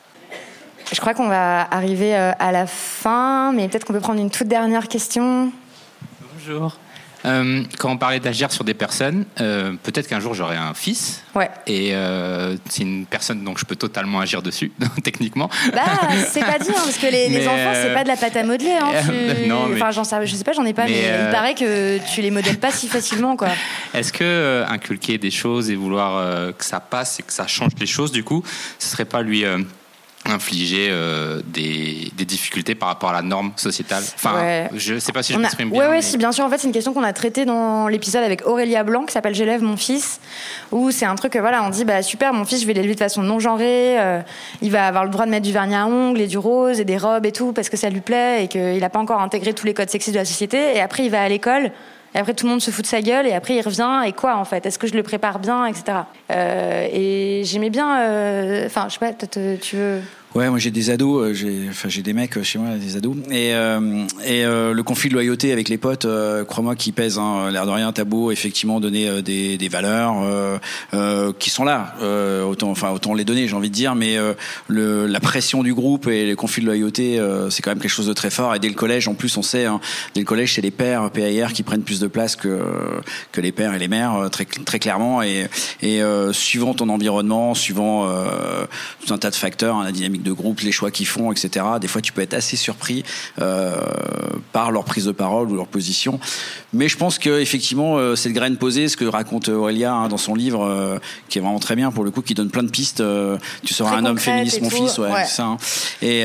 Je crois qu'on va arriver euh, à la fin, mais peut-être qu'on peut prendre une toute dernière question. Bonjour. Euh, quand on parlait d'agir sur des personnes, euh, peut-être qu'un jour j'aurai un fils. Ouais. Et euh, c'est une personne dont je peux totalement agir dessus, techniquement. Bah, c'est pas dit, hein, parce que les, les enfants, euh... c'est pas de la pâte à modeler. Hein, tu... non, mais... Enfin, j'en sais, je sais pas, j'en ai pas, mais, mais euh... il paraît que tu les modèles pas si facilement, quoi. Est-ce que euh, inculquer des choses et vouloir euh, que ça passe et que ça change les choses, du coup, ce serait pas lui euh, infliger euh, des, des difficultés par rapport à la norme sociétale. Enfin, ouais. Je sais pas si je m'exprime bien. Oui, mais... ouais, si, bien sûr. En fait, c'est une question qu'on a traitée dans l'épisode avec Aurélia Blanc, qui s'appelle J'élève mon fils, où c'est un truc, voilà, on dit, bah super, mon fils, je vais l'élever de façon non genrée, euh, il va avoir le droit de mettre du vernis à ongles et du rose et des robes et tout, parce que ça lui plaît et qu'il n'a pas encore intégré tous les codes sexistes de la société. Et après, il va à l'école. Et après, tout le monde se fout de sa gueule, et après, il revient, et quoi, en fait ? Est-ce que je le prépare bien, et cetera. Euh, et j'aimais bien... Enfin, euh, je sais pas, peut-être tu veux... Ouais, moi j'ai des ados, j'ai, enfin j'ai des mecs chez moi, des ados, et euh, et euh, le conflit de loyauté avec les potes, euh, crois-moi, qui pèse, hein, l'air de rien, t'as beau effectivement donner euh, des des valeurs euh, euh, qui sont là, euh, autant enfin autant les donner, j'ai envie de dire, mais euh, le la pression du groupe et les conflits de loyauté, euh, c'est quand même quelque chose de très fort. Et dès le collège, en plus, on sait, hein, dès le collège, c'est les pères P A R qui prennent plus de place que que les pères et les mères, très très clairement, et et euh, suivant ton environnement, suivant euh, tout un tas de facteurs, hein, la dynamique de groupe, les choix qu'ils font, et cetera. Des fois, tu peux être assez surpris euh, par leur prise de parole ou leur position. Mais je pense que effectivement, euh, cette graine posée, ce que raconte Aurélia, hein, dans son livre, euh, qui est vraiment très bien pour le coup, qui donne plein de pistes. Euh, tu seras très un homme féministe, mon tout. fils, ouais, ouais. C'est ça. Hein. Et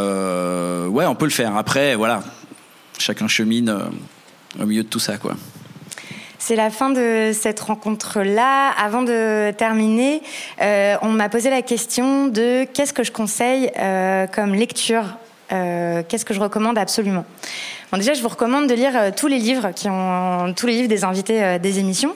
euh, ouais, on peut le faire. Après, voilà, chacun chemine euh, au milieu de tout ça, quoi. C'est la fin de cette rencontre-là. Avant de terminer, euh, on m'a posé la question de qu'est-ce que je conseille euh, comme lecture, euh, qu'est-ce que je recommande absolument. Bon, déjà, je vous recommande de lire euh, tous les livres qui ont tous les livres des invités euh, des émissions.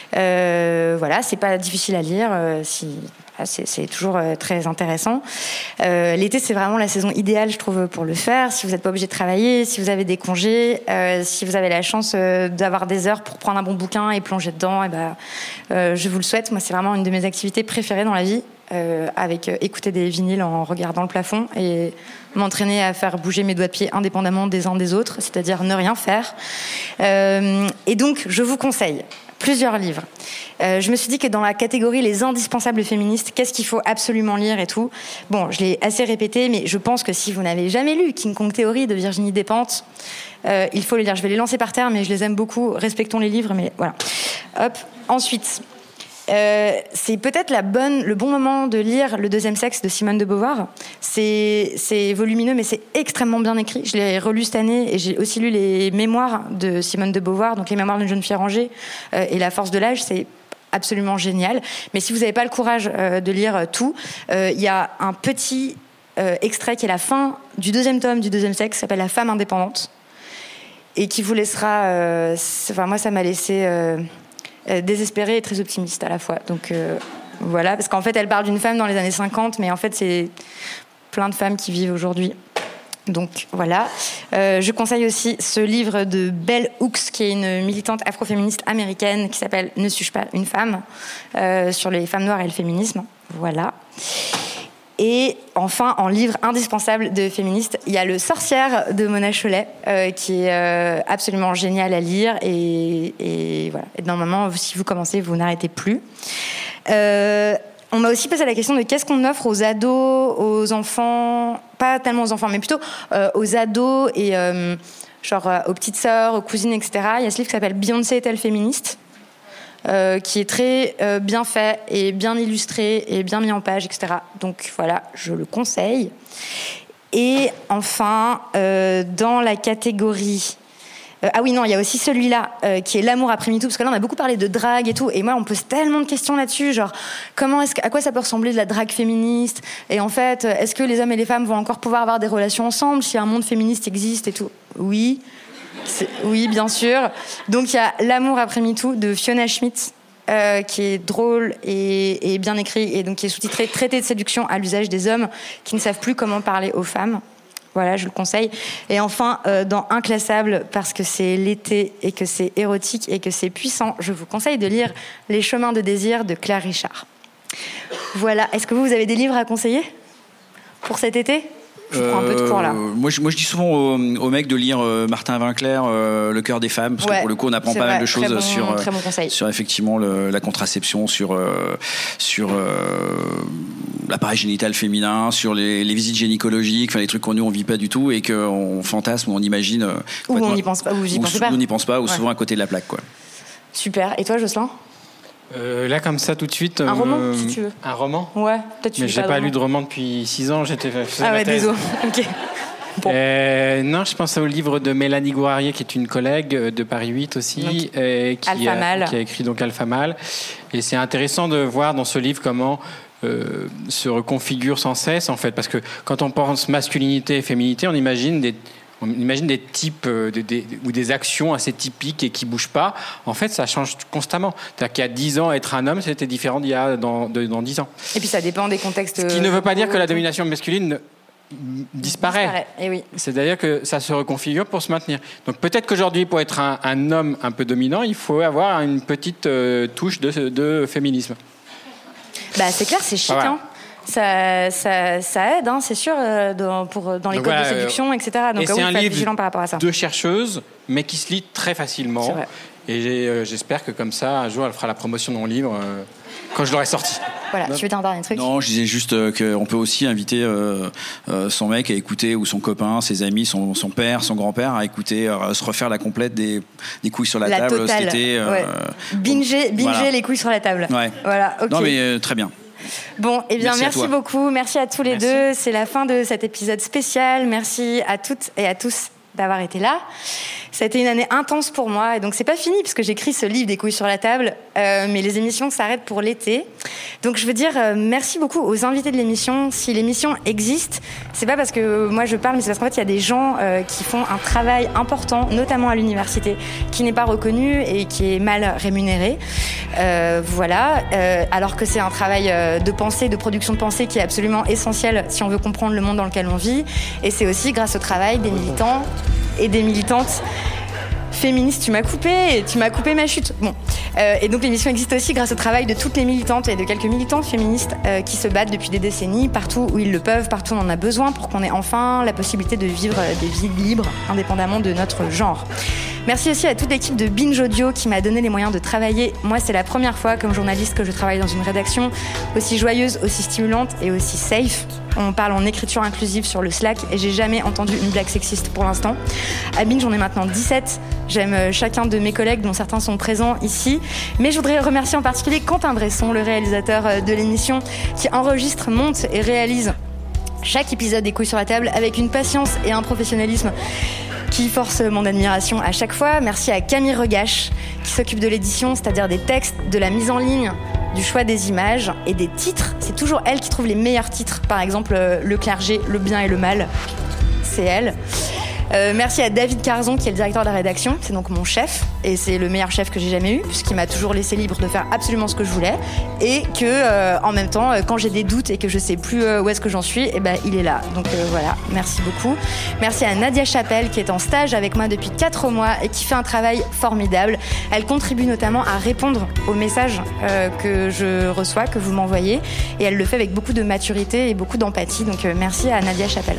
Euh, voilà, c'est pas difficile à lire. Euh, si C'est, c'est toujours euh, très intéressant. Euh, l'été, c'est vraiment la saison idéale, je trouve, pour le faire. Si vous n'êtes pas obligé de travailler, si vous avez des congés, euh, si vous avez la chance euh, d'avoir des heures pour prendre un bon bouquin et plonger dedans, et ben, euh, je vous le souhaite. Moi, c'est vraiment une de mes activités préférées dans la vie, euh, avec euh, écouter des vinyles en regardant le plafond et m'entraîner à faire bouger mes doigts de pied indépendamment des uns des autres, c'est-à-dire ne rien faire. Euh, et donc, je vous conseille plusieurs livres. Euh, je me suis dit que dans la catégorie les indispensables féministes, qu'est-ce qu'il faut absolument lire et tout. Bon, je l'ai assez répété, mais je pense que si vous n'avez jamais lu King Kong Theory de Virginie Despentes, euh, il faut le lire. Je vais les lancer par terre, mais je les aime beaucoup. Respectons les livres, mais voilà. Hop. Ensuite, euh, c'est peut-être la bonne, le bon moment de lire Le deuxième sexe de Simone de Beauvoir. C'est, c'est volumineux, mais c'est extrêmement bien écrit. Je l'ai relu cette année et j'ai aussi lu les mémoires de Simone de Beauvoir, donc les mémoires d'une jeune fille rangée euh, et La force de l'âge. C'est absolument génial. Mais si vous n'avez pas le courage euh, de lire tout, il euh, y a un petit euh, extrait qui est la fin du deuxième tome du deuxième sexe, qui s'appelle La femme indépendante, et qui vous laissera... Euh, enfin, moi, ça m'a laissé euh, euh, désespérée et très optimiste à la fois. Donc, euh, voilà. Parce qu'en fait, elle parle d'une femme dans les années cinquante, mais en fait, c'est plein de femmes qui vivent aujourd'hui. Donc, voilà. Euh, je conseille aussi ce livre de Bell Hooks, qui est une militante afroféministe américaine, qui s'appelle « Ne suis-je pas une femme ?», euh, sur les femmes noires et le féminisme. Voilà. Et enfin, en livre indispensable de féministe, il y a Le Sorcière de Mona Chollet, euh, qui est euh, absolument génial à lire. Et, et voilà. Et normalement, si vous commencez, vous n'arrêtez plus. Euh, on m'a aussi posé la question de qu'est-ce qu'on offre aux ados, aux enfants, pas tellement aux enfants, mais plutôt euh, aux ados et euh, genre euh, aux petites sœurs, aux cousines, et cetera. Il y a ce livre qui s'appelle Beyoncé est-elle féministe ? Euh, qui est très euh, bien fait et bien illustré et bien mis en page, et cetera. Donc voilà, je le conseille. Et enfin, euh, dans la catégorie... Euh, ah oui, non, il y a aussi celui-là, euh, qui est L'amour après MeToo, parce que là, on a beaucoup parlé de drague et tout, et moi, on me pose tellement de questions là-dessus, genre, comment est-ce, à quoi ça peut ressembler de la drague féministe ? Et en fait, est-ce que les hommes et les femmes vont encore pouvoir avoir des relations ensemble si un monde féministe existe et tout ? Oui. C'est, oui, bien sûr. Donc il y a L'amour après MeToo de Fiona Schmidt, euh, qui est drôle et, et bien écrit, et donc qui est sous-titré Traité de séduction à l'usage des hommes qui ne savent plus comment parler aux femmes. Voilà, je le conseille. Et enfin, euh, dans Inclassable, parce que c'est l'été et que c'est érotique et que c'est puissant, je vous conseille de lire Les chemins de désir de Claire Richard. Voilà. Est-ce que vous, vous avez des livres à conseiller pour cet été ? Je prends un peu de cours là. Euh, moi, je, moi, je dis souvent aux, aux mecs de lire euh, Martin Winkler, euh, Le cœur des femmes, parce ouais, que pour le coup, on apprend pas vrai, mal de choses bon, sur, bon sur effectivement le, la contraception, sur, euh, sur euh, l'appareil génital féminin, sur les, les visites gynécologiques, enfin les trucs qu'on nous on vit pas du tout et qu'on fantasme ou on imagine. Euh, ou on n'y pense pas, ou vous y pensez pas. On n'y pense pas, ou ouais. souvent à côté de la plaque, quoi. Super. Et toi, Jocelyn ? Euh, là, comme ça, tout de suite. Un euh, roman, si tu veux. Un roman ? Ouais, peut-être tu Mais veux j'ai pas, pas de lu de roman depuis six ans, j'étais fait Ah ouais, désolé. Ok. Bon. Euh, non, je pense au livre de Mélanie Gouarier, qui est une collègue de Paris huit aussi, euh, qui, a, qui a écrit donc Alpha Male. Et c'est intéressant de voir dans ce livre comment euh, se reconfigure sans cesse, en fait, parce que quand on pense masculinité et féminité, on imagine des On imagine des types euh, des, des, ou des actions assez typiques et qui ne bougent pas. En fait, ça change constamment. C'est-à-dire qu'il y a dix ans, être un homme, c'était différent d'il y a dans, de, dans dix ans. Et puis ça dépend des contextes. Ce qui ne veut pas dire que la domination masculine disparaît. disparaît. Et oui. C'est-à-dire que ça se reconfigure pour se maintenir. Donc peut-être qu'aujourd'hui, pour être un, un homme un peu dominant, il faut avoir une petite euh, touche de, de féminisme. Bah, c'est clair, c'est chic. Ah, voilà. hein. Ça, ça, ça aide, hein, c'est sûr, euh, dans, pour, dans les Donc, codes voilà, de séduction, et cetera. Donc, et euh, c'est oui, un il faut être livre vigilant par rapport à ça. de chercheuse, mais qui se lit très facilement. Et j'ai, euh, j'espère que comme ça, un jour, elle fera la promotion de mon livre euh, quand je l'aurai sorti. Voilà, non. Tu veux dire un dernier truc ? Non, je disais juste euh, qu'on peut aussi inviter euh, euh, son mec à écouter, ou son copain, ses amis, son, son père, son grand-père, à écouter, à se refaire la complète des, des couilles sur la, la table totale. cet été. Euh, ouais. Binger, binger voilà. les couilles sur la table. Ouais. Voilà, ok. Non, mais euh, très bien. Bon, eh bien, merci, merci beaucoup. Merci à tous les merci. deux. C'est la fin de cet épisode spécial. Merci à toutes et à tous d'avoir été là. Ça a été une année intense pour moi, et donc c'est pas fini parce que j'écris ce livre des couilles sur la table, euh, mais les émissions s'arrêtent pour l'été. Donc je veux dire euh, merci beaucoup aux invités de l'émission. Si l'émission existe, c'est pas parce que moi je parle, mais c'est parce qu'en fait il y a des gens euh, qui font un travail important, notamment à l'université, qui n'est pas reconnu et qui est mal rémunéré. Euh, voilà, euh, alors que c'est un travail de pensée, de production de pensée qui est absolument essentiel si on veut comprendre le monde dans lequel on vit. Et c'est aussi grâce au travail des militants et des militantes féministes. Tu m'as coupé, tu m'as coupé ma chute. Bon, euh, et donc l'émission existe aussi grâce au travail de toutes les militantes et de quelques militantes féministes euh, qui se battent depuis des décennies, partout où ils le peuvent, partout où on en a besoin, pour qu'on ait enfin la possibilité de vivre des vies libres, indépendamment de notre genre. Merci aussi à toute l'équipe de Binge Audio qui m'a donné les moyens de travailler. Moi, c'est la première fois comme journaliste que je travaille dans une rédaction aussi joyeuse, aussi stimulante et aussi safe. on parle en écriture inclusive sur le Slack et j'ai jamais entendu une blague sexiste pour l'instant. À Binge, j'en ai maintenant dix-sept. J'aime chacun de mes collègues, dont certains sont présents ici. Mais je voudrais remercier en particulier Quentin Bresson, le réalisateur de l'émission, qui enregistre, monte et réalise chaque épisode des Couilles sur la table avec une patience et un professionnalisme qui force mon admiration à chaque fois. Merci à Camille Regache, qui s'occupe de l'édition, c'est-à-dire des textes, de la mise en ligne, du choix des images et des titres. C'est toujours elle qui trouve les meilleurs titres. Par exemple, Le Clergé, Le Bien et le Mal. C'est elle. Euh, merci à David Carzon, qui est le directeur de la rédaction. C'est donc mon chef, et c'est le meilleur chef que j'ai jamais eu, puisqu'il m'a toujours laissé libre de faire absolument ce que je voulais, et que, euh, en même temps, quand j'ai des doutes et que je sais plus euh, où est-ce que j'en suis, et ben il est là. Donc euh, voilà, merci beaucoup. Merci à Nadia Chapelle, qui est en stage avec moi depuis quatre mois et qui fait un travail formidable. Elle contribue notamment à répondre aux messages euh, que je reçois, que vous m'envoyez, et elle le fait avec beaucoup de maturité et beaucoup d'empathie. Donc euh, merci à Nadia Chapelle.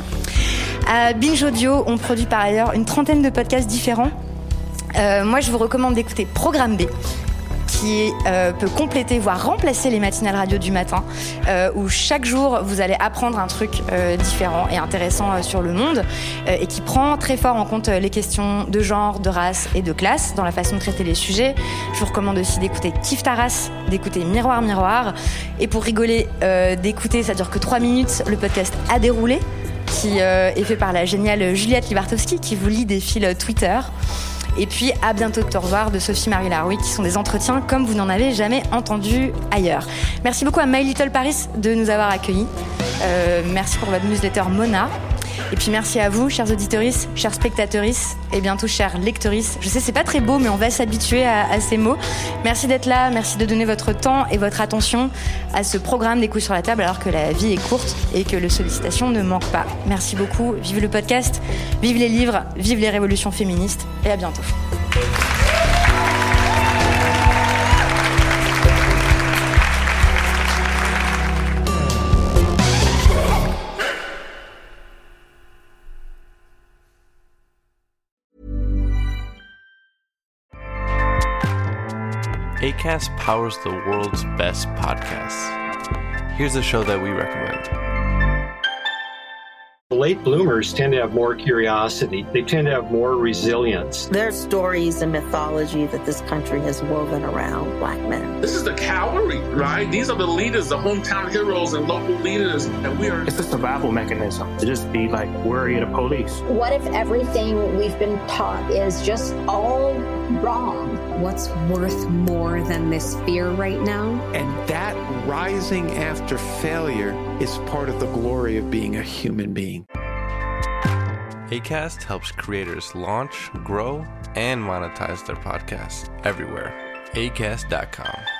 À Binge Audio, on produit par ailleurs une trentaine de podcasts différents. Euh, moi, je vous recommande d'écouter Programme B, qui euh, peut compléter, voire remplacer les matinales radio du matin, euh, où chaque jour, vous allez apprendre un truc euh, différent et intéressant euh, sur le monde, euh, et qui prend très fort en compte les questions de genre, de race et de classe dans la façon de traiter les sujets. Je vous recommande aussi d'écouter Kif Taras, d'écouter Miroir Miroir, et pour rigoler, euh, d'écouter, ça dure que trois minutes, le podcast À dérouler, qui euh, est fait par la géniale Juliette Libartowski, qui vous lit des fils Twitter. Et puis À bientôt de te revoir de Sophie-Marie Laroui, qui sont des entretiens comme vous n'en avez jamais entendu ailleurs. Merci beaucoup à My Little Paris de nous avoir accueillis. Euh, merci pour votre newsletter Mona. Et puis merci à vous, chers auditeuristes, chers spectateuristes, et bientôt chers lecteuristes. Je sais, c'est pas très beau, mais on va s'habituer à, à ces mots. Merci d'être là, merci de donner votre temps et votre attention à ce programme des Couilles sur la table, alors que la vie est courte et que les sollicitations ne manquent pas. Merci beaucoup, vive le podcast, vive les livres, vive les révolutions féministes, et à bientôt. Acast powers the world's best podcasts. Here's a show that we recommend. Late bloomers tend to have more curiosity. They tend to have more resilience. There's stories and mythology that this country has woven around Black men. This is the cavalry, right? These are the leaders, the hometown heroes and local leaders, and we are... It's a survival mechanism to just be like worried of the police. What if everything we've been taught is just all wrong? What's worth more than this fear right now? And that rising after failure is part of the glory of being a human being. Acast helps creators launch, grow, and monetize their podcasts everywhere. acast dot com.